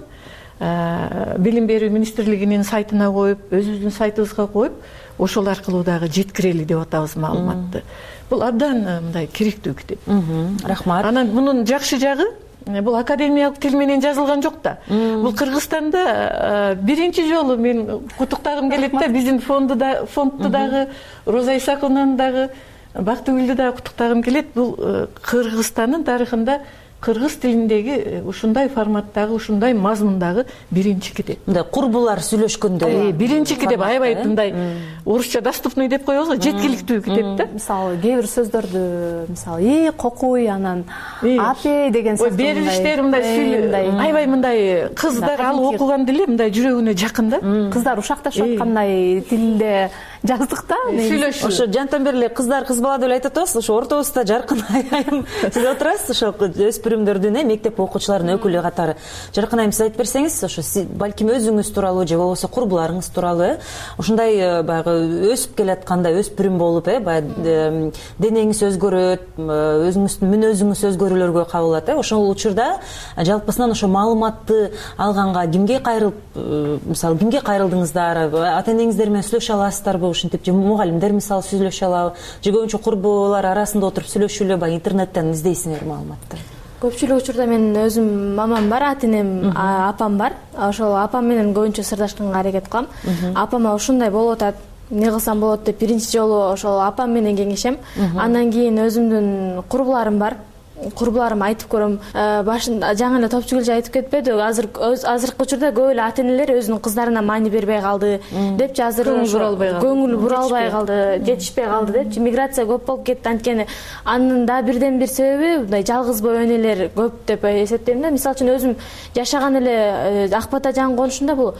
Билим берүү министрлигинин сайтына коюп, өзүбүздүн сайтыбызга коюп, ошол аркылуу дагы жеткирели деп атабыз маалыматты. Бул абдан мындай керектүү китеп. Рахмат. Анан мунун жакшы жагы, бул академиялык тил менен жазылган жок да. Бул Кыргызстанда биринчи жолу мен куттуктагым келет да, биздин фонду да, фондду дагы, Роза Исаковнаны дагы, Бактыгүлдү дагы куттуктагым келет. Бул Кыргызстандын тарыхында кыргыз тилиндеги ушундай форматтагы, ушундай мазмундагы биринчи китеп. Мындай курбулар сүйлөшкөндө биринчи китеп, аябай мындай орусча доступный деп коебуз, жеткиликтүү китеп да. Мисалы, кээ бир сөздөрдү, мисалы, и кокуй, анан апе деген сөз берилиштер мындай сүйлөй, аябай мындай кыздар алып окуганда эле мындай жүрөгүнө жакын да. Кыздар ушакташып аткандай тилде жаздык да. Сүйлөшүү. Ошо жантан бери эле кыздар кыз бала деп эле айтып атабыз. Ошо ортобузда жаркын айым сиз отурасыз, ошо өспүрүмдөрдүн, мектеп окуучуларынын өкүлү катары. Жаркын айым, сиз айтып берсеңиз, ошо балким өзүңүз тууралуу же болбосо курбуларыңыз тууралуу, ушундай баягы өсүп келатканда өспүрүм болуп, э, баягы денеңиз өзгөрөт, өзүңүздүн мүнөзүңүз өзгөрүүлөргө кабылат, э. Ошол учурда жалпысынан ошо маалыматты алганга кимге кайрылып, мисалы, кимге кайрылдыңыздар? Ата энеңиздер менен сүйлөшө аласыздарбы? Ушинтип же мугалимдер мисалы сүйлөшө алабы? Же көбүнчө курбулар арасында отуруп сүйлөшүүлөр, баягы интернеттен издейсиңер маалыматты? Көпчүлүк учурда мен өзүм мамам бар, атенем, апам бар. Ошол апам менен көбүнчө сырдашканга аракет кылам. Апама ушундай болуп атат, эмне кылсам болот деп биринчи жолу ошол апам менен кеңешем. Андан кийин өзүмдүн курбуларым бар. Курбуларым айтып көрөм. Башында жаңы эле топчугүлчү айтып кетпеди, азыр азыркы учурда көп эле ата энелер өзүнүн кыздарына маани бербей калды депчи, азыр көңүл бура албай калды, жетишпей калды депчи. Миграция көп болуп кетти, анткени анын да бирден бир себеби мындай жалгыз бой энелер көп деп эсептейм да. Мисалы үчүн өзүм жашаган эле Ак Бата Жаңы конушунда бул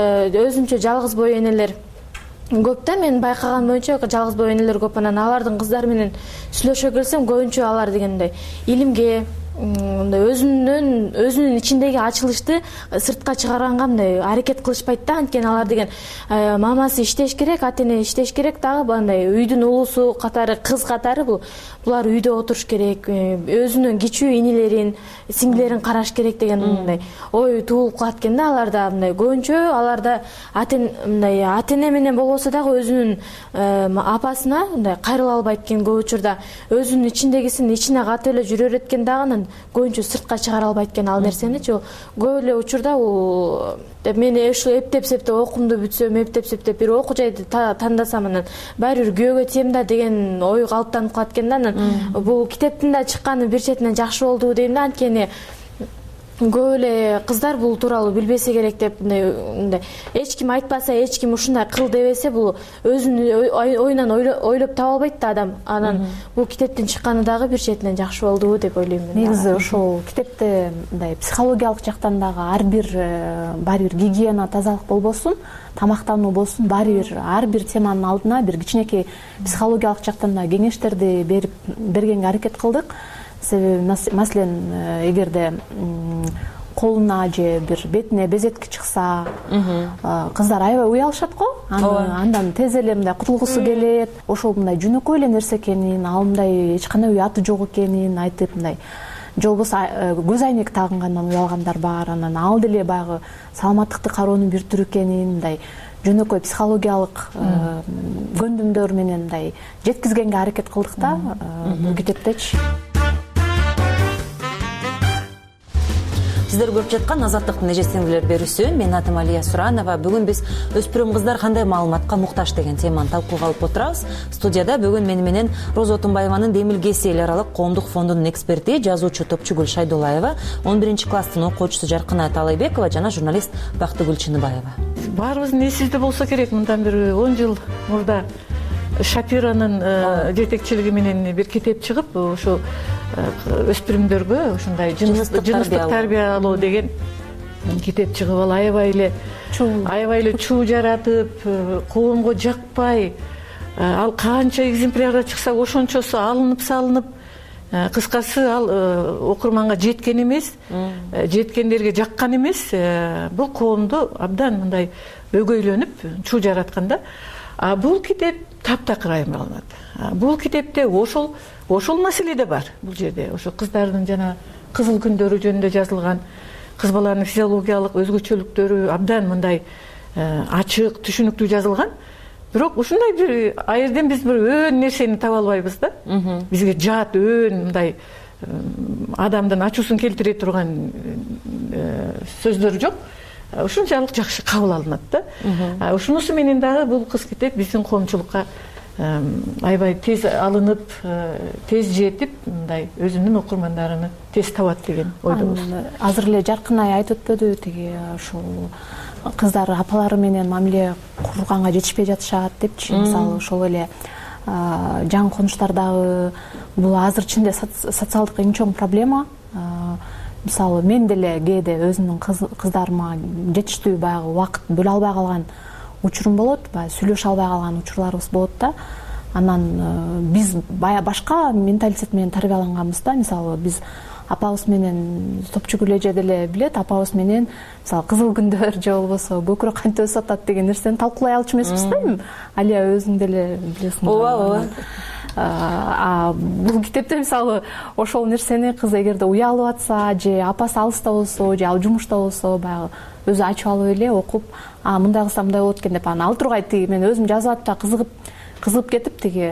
өзүнчө жалгыз бой энелер көп да. Мен байкаган боюнча жалгыз бой энелер көп. Анан алардын кыздары менен сүйлөшө келсем, көбүнчө алар дегендей илимге, мындай өзүнүн өзүнүн ичиндеги ачылышты сыртка чыгарганга мындай аракет кылышпайт да. Анткени алар деген мамасы иштеш керек, ата эне иштеш керек дагы, мындай үйдүн улусу катары, кыз катары бул булар үйдө отуруш керек, өзүнүн кичүү инилерин, сиңдилерин караш керек деген мындай ой туулуп калат экен да аларда. Мындай көбүнчө аларда ата мындай ата эне менен болбосо дагы өзүнүн апасына мындай кайрыла албайт экен көп учурда. Өзүнүн ичиндегисин ичине катып эле жүрөр экен дагы, анан көбүнчө сыртка чыгара албайт экен ал нерсеничи. Көп эле учурда бул мен ушу эптеп септеп окуумду бүтсөм, эптеп септеп бир окуу жайды тандасам, анан баары бир күйөөгө тием да деген ой калыптанып калат экен да. Анан бул китептин да чыкканы бир четинен жакшы болду дейм да. Анткени көп эле кыздар бул тууралуу билбесе керек деп, мындай эч ким айтпаса, эч ким ушундай кыл дебесе, бул өзүнүн оюнан ойлоп таба албайт да адам. Анан бул китептин чыкканы дагы бир четинен жакшы болду деп ойлойм мен. Негизи ошол китепте мындай психологиялык жактан дагы ар бир баары бир гигиена, тазалык болбосун, тамактануу болсун, баары бир ар бир теманын алдына бир кичинекей психологиялык жактан да кеңештерди берип бергенге аракет кылдык. Себеби маселен эгерде колуна же бир бетине безетки чыкса, кыздар аябай уялышат го. Андан тез эле мындай кутулгусу келет. Ошол мындай жөнөкөй эле нерсе экенин, ал мындай эч кандай уяты жок экенин айтып, мындай же болбосо көз айнек тагынгандан уялгандар бар. Анан ал деле баягы саламаттыкты кароонун бир түрү экенин мындай жөнөкөй психологиялык көндүмдөр менен мындай жеткизгенге аракет кылдык да бул китептечи. Сиздер көрүп жаткан Азаттыктын эже сиңдилер берүүсү. Мен атым Алия Суранова. Бүгүн биз өспүрүм кыздар кандай маалыматка муктаж деген теманы талкууга алып отурабыз. Студияда бүгүн мени менен Роза Отунбаеванын Демилгеси эл аралык коомдук фондунун эксперти, жазуучу Топчугүл Шайдулаева, он биринчи класстын окуучусу Жаркынай Талайбекова жана журналист Бактыгүл Чыныбаева. Баарыбыздын эсибизде болсо керек, мындан бир он жыл мурда Шапиранын жетекчилиги менен бир китеп чыгып, ошо өспүрүмдөргө ушундай жыныстык тарбиялоо деген китеп чыгып, ал аябай эле аябай эле чуу жаратып, коомго жакпай, ал канча экземплярда чыкса ошончосу алынып салынып, кыскасы ал окурманга жеткен эмес, жеткендерге жаккан эмес. Бул коомду абдан мындай өгөйлөнүп чуу жараткан да. А бул китеп таптакыр айырмаланат. Бул китепте ошол ошол маселе да бар. Бул жерде ошо кыздардын жана кызыл күндөрү жөнүндө жазылган, кыз баланын физиологиялык өзгөчөлүктөрү абдан мындай ачык, түшүнүктүү жазылган. Бирок ушундай бир айырден биз бир өн нерсени таба албайбыз да. Бизге жат өн мындай адамдын ачуусун келтире турган сөздөр жок. Ушунчалык жакшы кабыл алынат да. Ушунусу менен дагы бул кыз китеп биздин коомчулукка аябай тез алынып, тез жетип, мындай өзүнүн окурмандарыны тез табат деген ойдобуз. Азыр эле Жаркынай айтып өтпөдү, тиги ушул кыздар апалары менен мамиле курганга жетишпей жатышат депчи. Мисалы ошол эле жаңы конуштардагы бул азыр чынында социалдык эң чоң проблема. Мисалы мен деле кээде өзүмдүн кыздарыма жетиштүү баягы убакыт бөлө албай калган учурум болот, баягы сүйлөшө албай калган учурларыбыз болот да. Анан биз бая башка менталитет менен тарбияланганбыз да. Мисалы биз апабыз менен Топчугүл эже деле билет, апабыз менен мисалы кызыл күндөр же болбосо көкүрөк кантип өсүп атат деген нерсени талкуулай алчу эмеспиз да. Алия өзүң деле билесиң. Ооба, ооба. А бул китепте мисалы ошол нерсени кыз эгерде уялып атса же апасы алыста болсо же ал жумушта болсо баягы өзү ачып алып эле окуп, а мындай кылсам мындай болот экен деп анан ал тургай тиги мен өзүм жазып атып да кызыгып кызыгып кетип тиги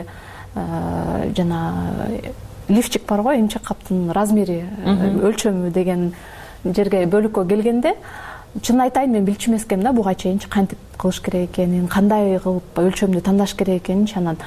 жана лифчик бар го, эмчек каптын размери, өлчөмү деген жерге бөлүккө келгенде чын айтайын мен билчү эмес экенмин да буга чейинчи кантип кылыш керек экенин, кандай кылып өлчөмдү тандаш керек экенин. Анан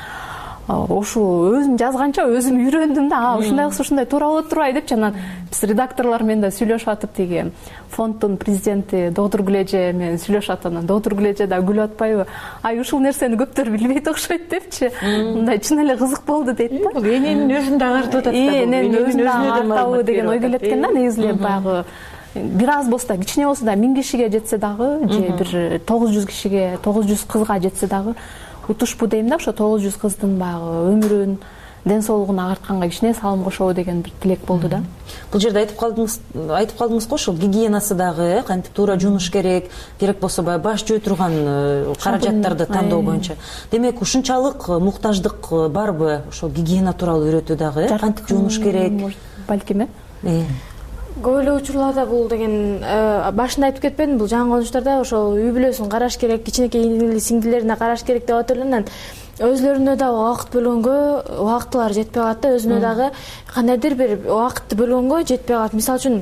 ошо өзүм жазганча өзүм үйрөндүм да, ушундай кылса ушундай туура болот турбайбы депчи. Анан биз редакторлор менен да сүйлөшүп атып, тиги фонддун президенти доктур Гүлэже менен сүйлөшүп атып, анан доктур Гүлэже да күлүп атпайбы, ай ушул нерсени көптөр билбейт окшойт депчи. Мындай чын эле кызык болду дейт да. Бул эненин өзүн да агартып атат да. Эненин өзүн да агартабы деген ой келет экен да. Негизи эле баягы бир аз болсо да, кичине болсо да миң кишиге жетсе дагы же бир тогуз жүз кишиге, тогуз жүз кызга жетсе дагы утушпу дейм да. Ошо тогуз жүз кыздын баягы өмүрүн, ден соолугун агартканга кичине салым кошобу деген бир тилек болду да. Бул жерде айтып калдыңыз, айтып калдыңыз го, ошол гигиенасы дагы кантип туура жуунуш керек, керек болсо баягы баш жөө турган каражаттарды тандоо боюнча. Демек, ушунчалык муктаждык барбы ошол гигиена тууралуу үйрөтүү дагы, кантип жуунуш керек? Балким э. Көп эле учурларда бул деген башында айтып кетпедим, бул жаңы конуштарда ошол үй бүлөсүн караш керек, кичинекей ингили сиңдилерине караш керек деп атып эле. Өзлөрүнө да убакыт бөлгөнгө убактылары жетпей калат да, өзүнө дагы кандайдыр бир убакытты бөлгөнгө жетпей калат. Мисалы үчүн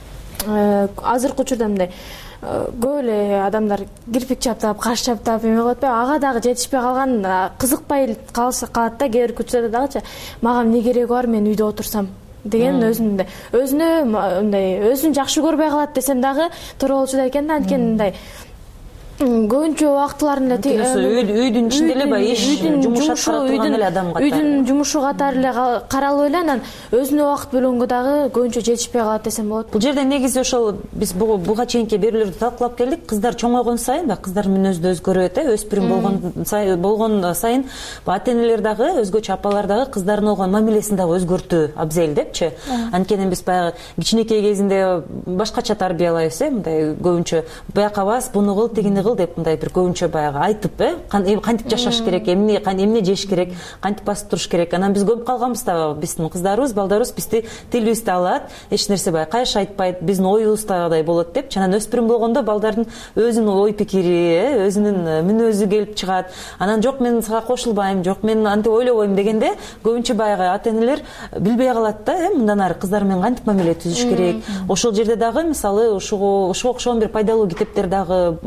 азыркы учурда мындай көп эле адамдар кирпик чаптап, каш чаптап эме кылып атпайбы, ага дагы жетишпей калган, кызыкпай калса калат да. Кээ бир учурда дагычы мага эмне кереги бар, мен үйдө отурсам деген өзүндө өзүнө мындай өзүн жакшы көрбөй калат десем дагы туура болчу да экен да. Анткени мындай көбүнчө убактыларын эле үйдүн ичинде эле баягы иш жумуш аткара турган эле адам катары, үйдүн жумушу катары эле каралып эле, анан өзүнө убакыт бөлгөнгө дагы көбүнчө жетишпей калат десем болот. Бул жерде негизи ошол биз буга чейинки берүүлөрдү талкуулап келдик. Кыздар чоңойгон сайын баягы кыздардын мүнөзү да өзгөрөт, э, өспүрүм болгон сайын болгон сайын ата энелер дагы, өзгөчө апалар дагы кыздарына болгон мамилесин дагы өзгөртүү абзел депчи. Анткени биз баягы кичинекей кезинде башкача тарбиялайбыз, э, мындай көбүнчө бияка бас, буну кыл, тигини кыл деп мындай бир көбүнчө баягы айтып, э, кантип жашаш керек, эмне эмне жеш керек, кантип басып туруш керек. Анан биз көп калганбыз да, биздин кыздарыбыз, балдарыбыз бизди тилибизди алат, эч нерсе баягы кайшы айтпайт, биздин оюбуз дагы болот депчи. Анан өспүрүм болгондо балдардын өзүнүн ой пикири, өзүнүн мүнөзү келип чыгат. Анан жок мен сага кошулбайм, жок мен антип ойлобойм дегенде көбүнчө баягы ата энелер билбей калат да, э, мындан ары кыздар менен кантип мамиле түзүш керек. Ошол жерде дагы мисалы ушуга ушуга окшогон бир пайдалуу китептер дагы болсо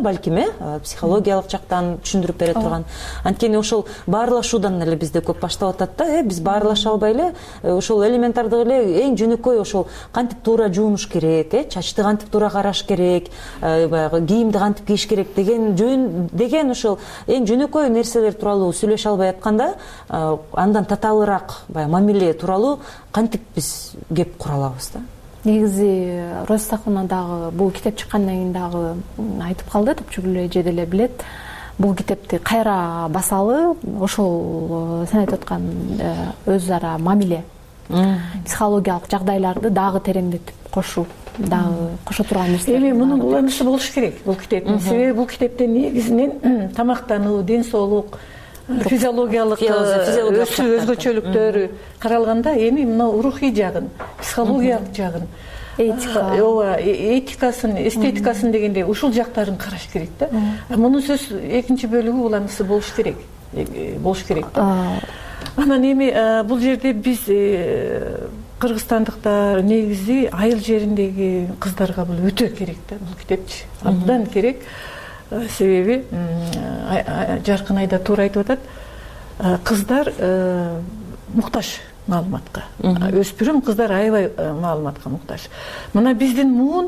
балким э психологиялык жактан түшүндүрүп бере турган. Анткени ошол баарлашуудан эле бизде көп башталып атат да. Э биз баарлаша албай эле ошол элементардык эле эң жөнөкөй ошол кантип туура жуунуш керек, э чачты кантип туура караш керек, баягы кийимди кантип кийиш керек деген жөн деген ошол эң жөнөкөй нерселер тууралуу сүйлөшө албай атканда, андан татаалыраак баягы мамиле тууралуу кантип биз кеп кура алабыз да. Негизи Роза Сахуна дагы бул китеп чыккандан кийин дагы айтып калды, көпчүлүк эле эже деле билет. Бул китепти кайра басалы ошол сен айтып аткан өз ара мамиле, психологиялык жагдайларды дагы тереңдетип кошуу, дагы кошо турган нерсе. Эми мунун уланышы болуш керек бул китептин. Себеби бул китепте негизинен тамактануу, ден соолук, физиологиялык өсүү өзгөчөлүктөрү каралганда, эми мына рухий жагын, психологиялык жагын, этика, ооба, этикасын, эстетикасын дегендей ушул жактарын караш керек да. Мунун сөз экинчи бөлүгү уланысы болуш керек, болуш керек да. Анан эми бул жерде биз кыргызстандыктар негизи айыл жериндеги кыздарга бул өтө керек да, бул китепчи. Абдан керек. Себеби Жаркын айда туура айтып атат, кыздар муктаж маалыматка. Өспүрүм кыздар аябай маалыматка муктаж. Мына биздин муун,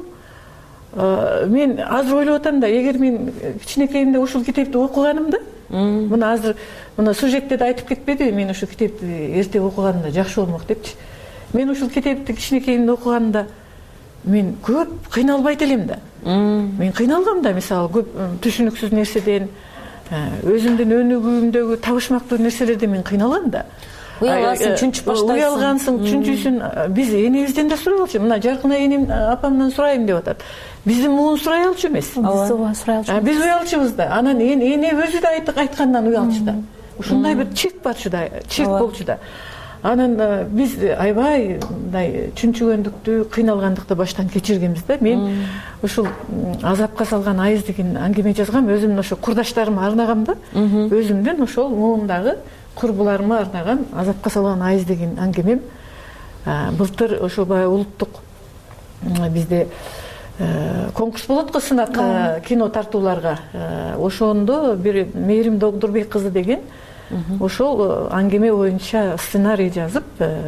мен азыр ойлоп атам да, эгер мен кичинекейимде ушул китепти окуганымда, мына азыр мына сюжетте да айтып кетпеди, мен ушул китепти эрте окуганымда жакшы болмок депчи. Мен ушул китепти кичинекейимде окуганда мен көп кыйналбайт элем да. Мен кыйналгам да, мисалы көп түшүнүксүз нерседен, өзүмдүн өнүгүүмдөгү табышмактуу нерселерден мен кыйналам да. Уялгансың, чүнчүп баштайсың. Уялгансың, чүнчүсүн биз энебизден да сурай алчу. Мына Жаркын энем апамдан сурайм деп атат. Биздин муун сурай алчу эмес. Биз ооба сурай алчу. Биз уялчубуз да. Анан эне өзү да айткандан уялчу да. Ушундай бир чек барчу да, чек болчу да. Анан биз аябай мындай чүнчүгөндүктү, кыйналгандыкты баштан кечиргенбиз да. Мен ушул азапка салган айыз деген аңгеме жазгам, өзүмдүн ошо курдаштарыма арнагам да. Өзүмдүн ошол муундагы курбуларыма арнаган азапка салган айыз деген аңгемем. Былтыр ошо баягы улуттук бизде конкурс болот го, сынак кино тартууларга. Ошондо бир Мээрим Догдурбек кызы деген ошол аңгеме боюнча сценарий жазып,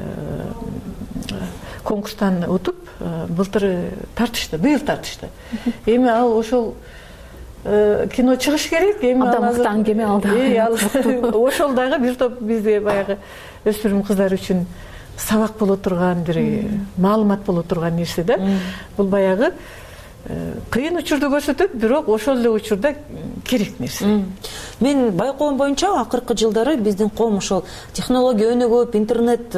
конкурстан утуп, былтыр тартышты, быйыл тартышты. Эми ал ошол кино чыгыш керек, эми ал мыкты аңгеме алды. Ошол дагы бир топ бизде баягы өспүрүм кыздар үчүн сабак боло турган, бир маалымат боло турган нерсе да. Бул баягы кыйын учурду көрсөтөт, бирок ошол эле учурда керек нерсе. Мен байкоом боюнча акыркы жылдары биздин коом ошол технология өнүгүп, интернет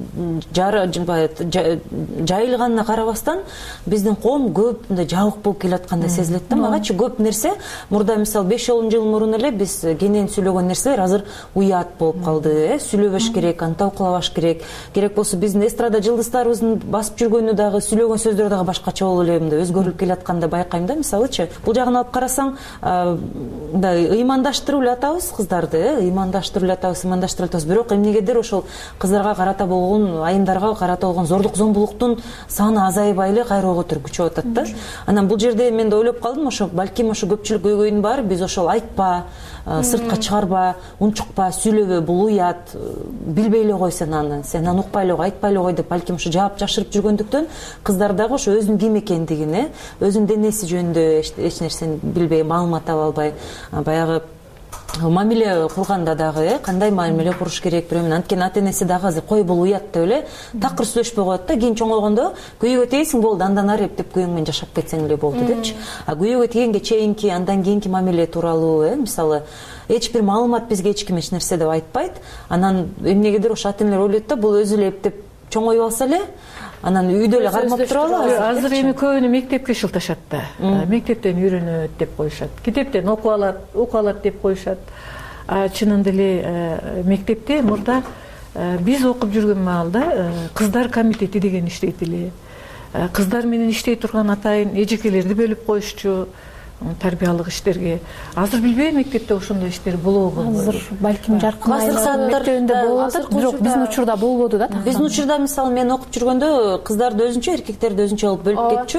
жайылганына карабастан биздин коом көп мындай жабык болуп келаткандай сезилет да. Магачы көп нерсе мурда мисалы беш он жыл мурун эле биз кенен сүйлөгөн нерселер азыр уят болуп калды, э, сүйлөбөш керек, антау кылабаш керек. Керек болсо биздин эстрада жылдыздарыбыздын басып жүргөнү дагы, сүйлөгөн сөздөрү дагы башкача болуп эле мындай өзгөрүлүп келатканда байкайм да. Мисалычы, бул жагын алып карасаң, мындай ыймандаштырып эле атабыз кыздарды, э, ыймандаштырып эле атабыз, ыймандаштырып атабыз. Бирок эмнегедир ошол кыздарга карата болгон, айымдарга карата болгон зордук зомбулуктун саны азайбай эле кайрылууга күчөп атат да. Анан бул жерде мен да ойлоп калдым, ошо балким ошо көпчүлүк көйгөйүнүн баары биз ошол айтпа, сыртка чыгарба, унчукпа, сүйлөбө, бул уят, билбей эле кой сен аны, сен аны укпай эле кой, айтпай эле кой деп балким ошо жаап жашырып жүргөндүктөн кыздар дагы ошо өзүнүн ким экендигин, э, өзүнүн денеси жөнүндө эч нерсени билбей, маалымат ала албай, баягы мамиле курганда дагы, э, кандай мамиле куруш керек, бирөө менен. Анткени ата энеси дагы азыр кой бул уят деп эле такыр сүйлөшпөй коет да. Кийин чоңойгондо күйөөгө тейсиң, болду, андан ары эптеп күйөөң менен жашап кетсең эле болду депчи. А күйөөгө тийгенге чейинки, андан кийинки мамиле тууралуу, э, мисалы эч бир маалымат бизге эч ким эч нерсе деп айтпайт. Анан эмнегедир ошо ата энелер ойлойт да, бул өзү эле эптеп чоңоюп алса эле, анан үйдө эле кармап туралы. Азыр эми көбүнө мектепке шылташат да. Мектептен үйрөнөт деп коюшат. Китептен окуп алат, окуп алат деп коюшат. А чынында эле мектепте мурда биз окуп жүргөн маалда кыздар комитети деген иштейт эле. Кыздар менен иштей турган атайын эжекелерди бөлүп коюшчу тарбиялык иштерге. Азыр билбейм мектепте ошондой иштер болобу? Азыр балким Жаркын мектебинде болуп атат, бирок биздин учурда болбоду да. Биздин учурда мисалы мен окуп жүргөндө кыздарды өзүнчө, эркектерди өзүнчө алып бөлүп кетчү.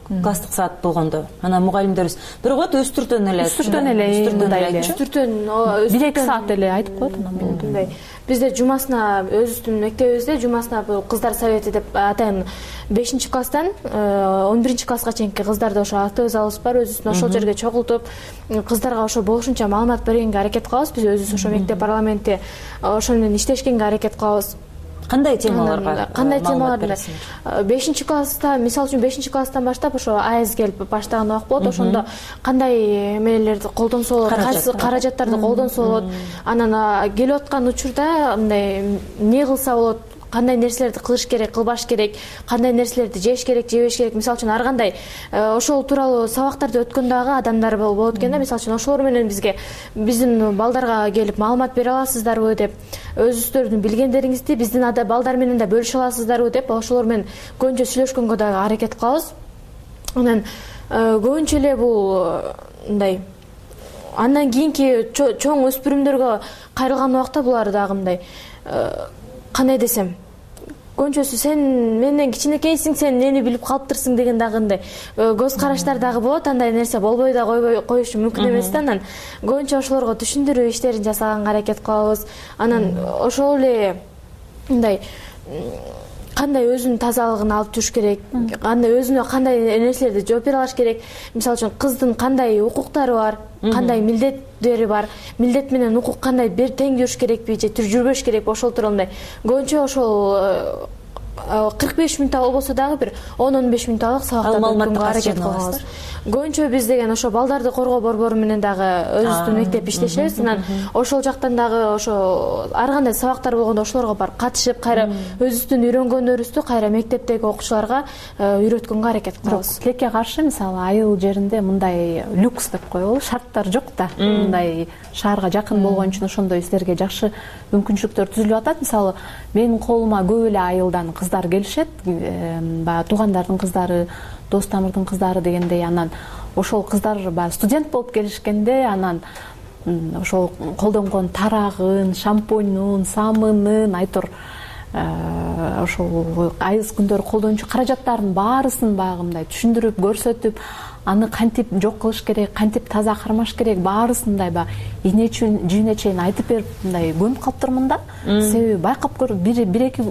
класстык саат болгондо анан мугалимдерибиз бирок вот өстүртөн эле өстүртөн эле мындай эле өстүртөн бир эки саат эле айтып коет анан болду. мындай бизде жумасына өзүбүздүн мектебибизде жумасына бул кыздар совети деп атайын бешинчи класстан он биринчи класска чейинки кыздарды ошо автобус залыбыз бар, өзүбүздүн ошол жерге чогултуп кыздарга ошо болушунча маалымат бергенге аракет кылабыз. Биз өзүбүз ошо мектеп парламентте ошол менен иштешкенге аракет кылабыз. Кандай темаларга кандай темаларда бешинчи класста, мисалы үчүн бешинчи класстан баштап ошо АЭС келип баштаган убак болот. Ошондо кандай эмелерди колдонсо болот, кайсы каражаттарды колдонсо болот, анан келип аткан учурда мындай эмне кылса болот, кандай нерселерди кылыш керек, кылбаш керек, кандай нерселерди жеш керек, жебеш керек. Мисалы үчүн ар кандай ошол тууралуу сабактарды өткөн дагы адамдар болот экен да. Мисалы үчүн ошолор менен бизге биздин балдарга келип маалымат бере аласыздарбы деп, өзүңүздөрдүн билгендериңизди биздин балдар менен да бөлүшө аласыздарбы деп ошолор менен көбүнчө сүйлөшкөнгө дагы аракет кылабыз. Анан көбүнчө эле бул мындай андан кийинки чоң өспүрүмдөргө кайрылган убакта булар дагы мындай кандай десем, көбүнчөсү сен менден кичинекейсиң, сен эмнени билип калыптырсың деген дагы мындай көз караштар дагы болот. Андай нерсе болбой да койбой коюшу мүмкүн эмес да. Анан көбүнчө ошолорго түшүндүрүү иштерин жасаганга аракет кылабыз. Анан ошол эле мындай кандай өзүнүн тазалыгын алып жүрүш керек, кандай өзүнө кандай нерселерди жооп бере алыш керек. Мисалы үчүн кыздын кандай укуктары бар, кандай милдеттери бар, милдет менен укук кандай бир тең жүрүш керекпи же жүрбөш керекпи, ошол тууралуу мындай көбүнчө ошол кырк беш мүнөт болбосо дагы бир он он беш мүнөт сабактарды өткөнгө аракет кылабыз. Көбүнчө биз деген ошо балдарды коргоо борбору менен дагы өзүбүздүн мектеп иштешебиз. Анан ошол жактан дагы ошо ар кандай сабактар болгондо ошолорго барып катышып, кайра өзүбүздүн үйрөнгөндөрүбүздү кайра мектептеги окуучуларга үйрөткөнгө аракет кылабыз. Тилекке каршы мисалы айыл жеринде мындай люкс деп коелу, шарттар жок да. Мындай шаарга жакын болгон үчүн ошондой силерге жакшы мүмкүнчүлүктөр түзүлүп атат. Мисалы менин колума көп эле айылдан кыздар келишет, баягы туугандардын кыздары, дос тамырдын кыздары дегендей. Анан ошол кыздар баягы студент болуп келишкенде анан ошол колдонгон тарагын, шампуньун, самынын, айтор ошол айыз күндөр колдончу каражаттардын баарысын баягы мындай түшүндүрүп, көрсөтүп, аны кантип жок кылыш керек, кантип таза кармаш керек, баарысын мындай баягы ийне жүүнө чейин айтып берип мындай көнүп калыптырмын да. Себеби байкап көрүп бир эки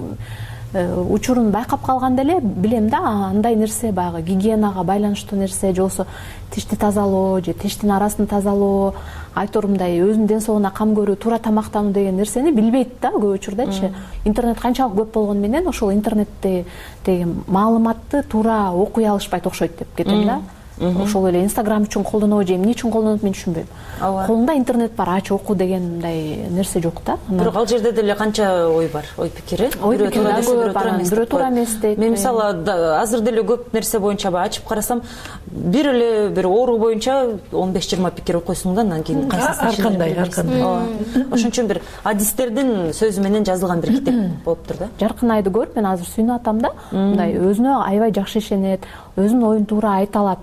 учурун байкап калганда эле билем да, андай нерсе баягы гигиенага байланыштуу нерсе, же болбосо тишти тазалоо же тиштин арасын тазалоо, айтор мындай өзүнүн ден соолугуна кам көрүү, туура тамактануу деген нерсени билбейт да көп учурдачы. Интернет канчалык көп болгону менен ошол интернеттеги маалыматты туура окуй алышпайт окшойт деп кетем да. Ошол эле Инстаграм үчүн колдонобу же эмне үчүн колдонот мен түшүнбөйм. Колунда интернет бар, ач оку деген мындай нерсе жок да. Бирок ал жерде деле канча ой бар, ой пикири. Бирөө туура эмес дейт. Мен мисалы азыр деле көп нерсе боюнча ачып карасам, бир эле бир оору боюнча он беш жыйырма пикир окуйсуң да, анан кийин кайсысын ар кандай, ар кандай. Ошон үчүн бир адистердин сөзү менен жазылган бир китеп болуптур да. Жаркынайды көрүп мен азыр сүйүнүп атам да. Мындай өзүнө аябай жакшы ишенет, өзүнүн оюн туура айта алат.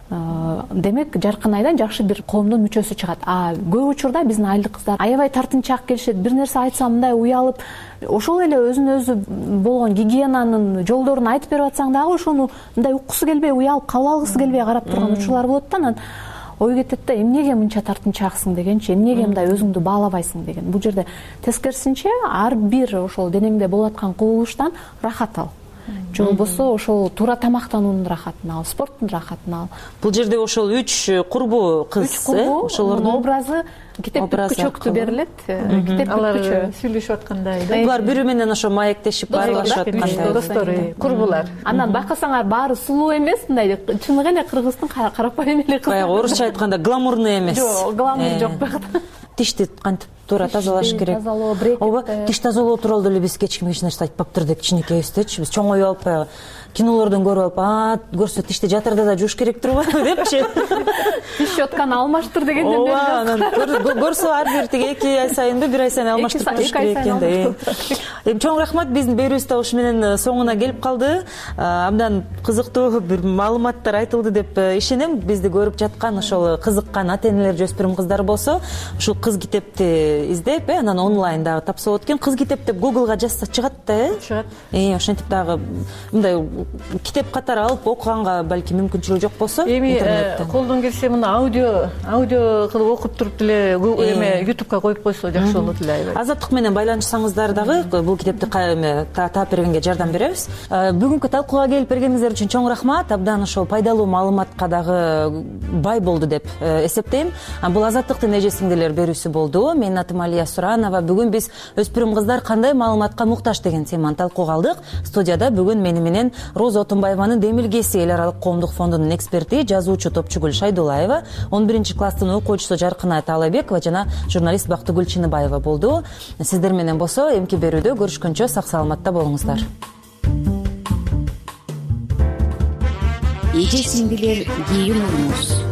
Демек Жаркынайдан жакшы бир коомдун мүчөсү чыгат. А көп учурда биздин айылдык кыздар аябай тартынчаак келишет, бир нерсе айтса мындай уялып, ошол эле өзүнө өзү болгон гигиенанын жолдорун айтып берип атсаң дагы ошону мындай уккусу келбей, уялып кабыл алгысы келбей карап турган учурлар болот да. Анан ой кетет да, эмнеге мынча тартынчааксың дегенчи, эмнеге мындай өзүңдү баалабайсың деген. Бул жерде тескерисинче ар бир ошол денеңде болуп аткан кубулуштан рахат ал. Же болбосо ошол туура тамактануунун рахатын ал, спорттун рахатын ал. Бул жерде ошол үч курбу кыз, ошолордун образы китептик күчөктү берилет. Китептик күчө сүйлөшүп аткандай. Булар бири менен ошо маектешип баарлашып аткандай. Достор, курбулар. Анан байкасаңар баары сулуу эмес, мындай чыныгы эле кыргыздын карапайым эле кыз. Баягы орусча айтканда гламурный эмес. Жок, гламур жок байкада. Тишти кантип туура тазалаш керек. Ооба, тиш тазалоо тууралуу деле биз эч кимге эч нерсе айтпаптыр деп кичинекейибиздечи. Биз чоңоюп алып баягы кинолордон көрүп алып, а көрсө тишти жатырда да жууш керек турбу депчи. Тиш щетканы алмаштыр дегендер. Ооба, анан көрсө ар бир тиги эки ай сайынбы, бир ай сайын алмаштырып туруш керек экен да. Эми чоң рахмат, биздин берүүбүз да ушу менен соңуна келип калды. Абдан кызыктуу бир маалыматтар айтылды деп ишенем. Бизди көрүп жаткан ошол кызыккан ата-энелер, жөспүрүм кыздар болсо, ушул кыз китепти издеп, анан онлайн дагы тапса болот экен. Кыз китеп деп Google'га жазса чыгат да, э? Чыгат. Э, ошентип дагы мындай китеп катары алып окуганга балки мүмкүнчүлүгү жок болсо, эми колдон келсе мына аудио аудио кылып окуп туруп деле эме ютубка коюп койсо жакшы болот эле. Аябай Азаттык менен байланышсаңыздар дагы бул китепти таап бергенге жардам беребиз. Бүгүнкү талкууга келип бергениңиздер үчүн чоң рахмат. Абдан ошол пайдалуу маалыматка дагы бай болду деп эсептейм. Бул Азаттыктын эже сиңдилер берүүсү болду. Менин атым Алия Суранова. Бүгүн биз өспүрүм кыздар кандай маалыматка муктаж деген теманы талкууга алдык. Студияда бүгүн мени менен Роза Отунбаеванын Демилгеси эл аралык коомдук фондунун эксперти, жазуучу Топчугүл Шайдулаева, он биринчи класстын окуучусу Жаркынай Таалайбекова жана журналист Бактыгүл Чыныбаева болду. Сиздер менен болсо эмки берүүдө көрүшкөнчө сак саламатта болуңуздар. Эже сиңдилер кийин урмуз.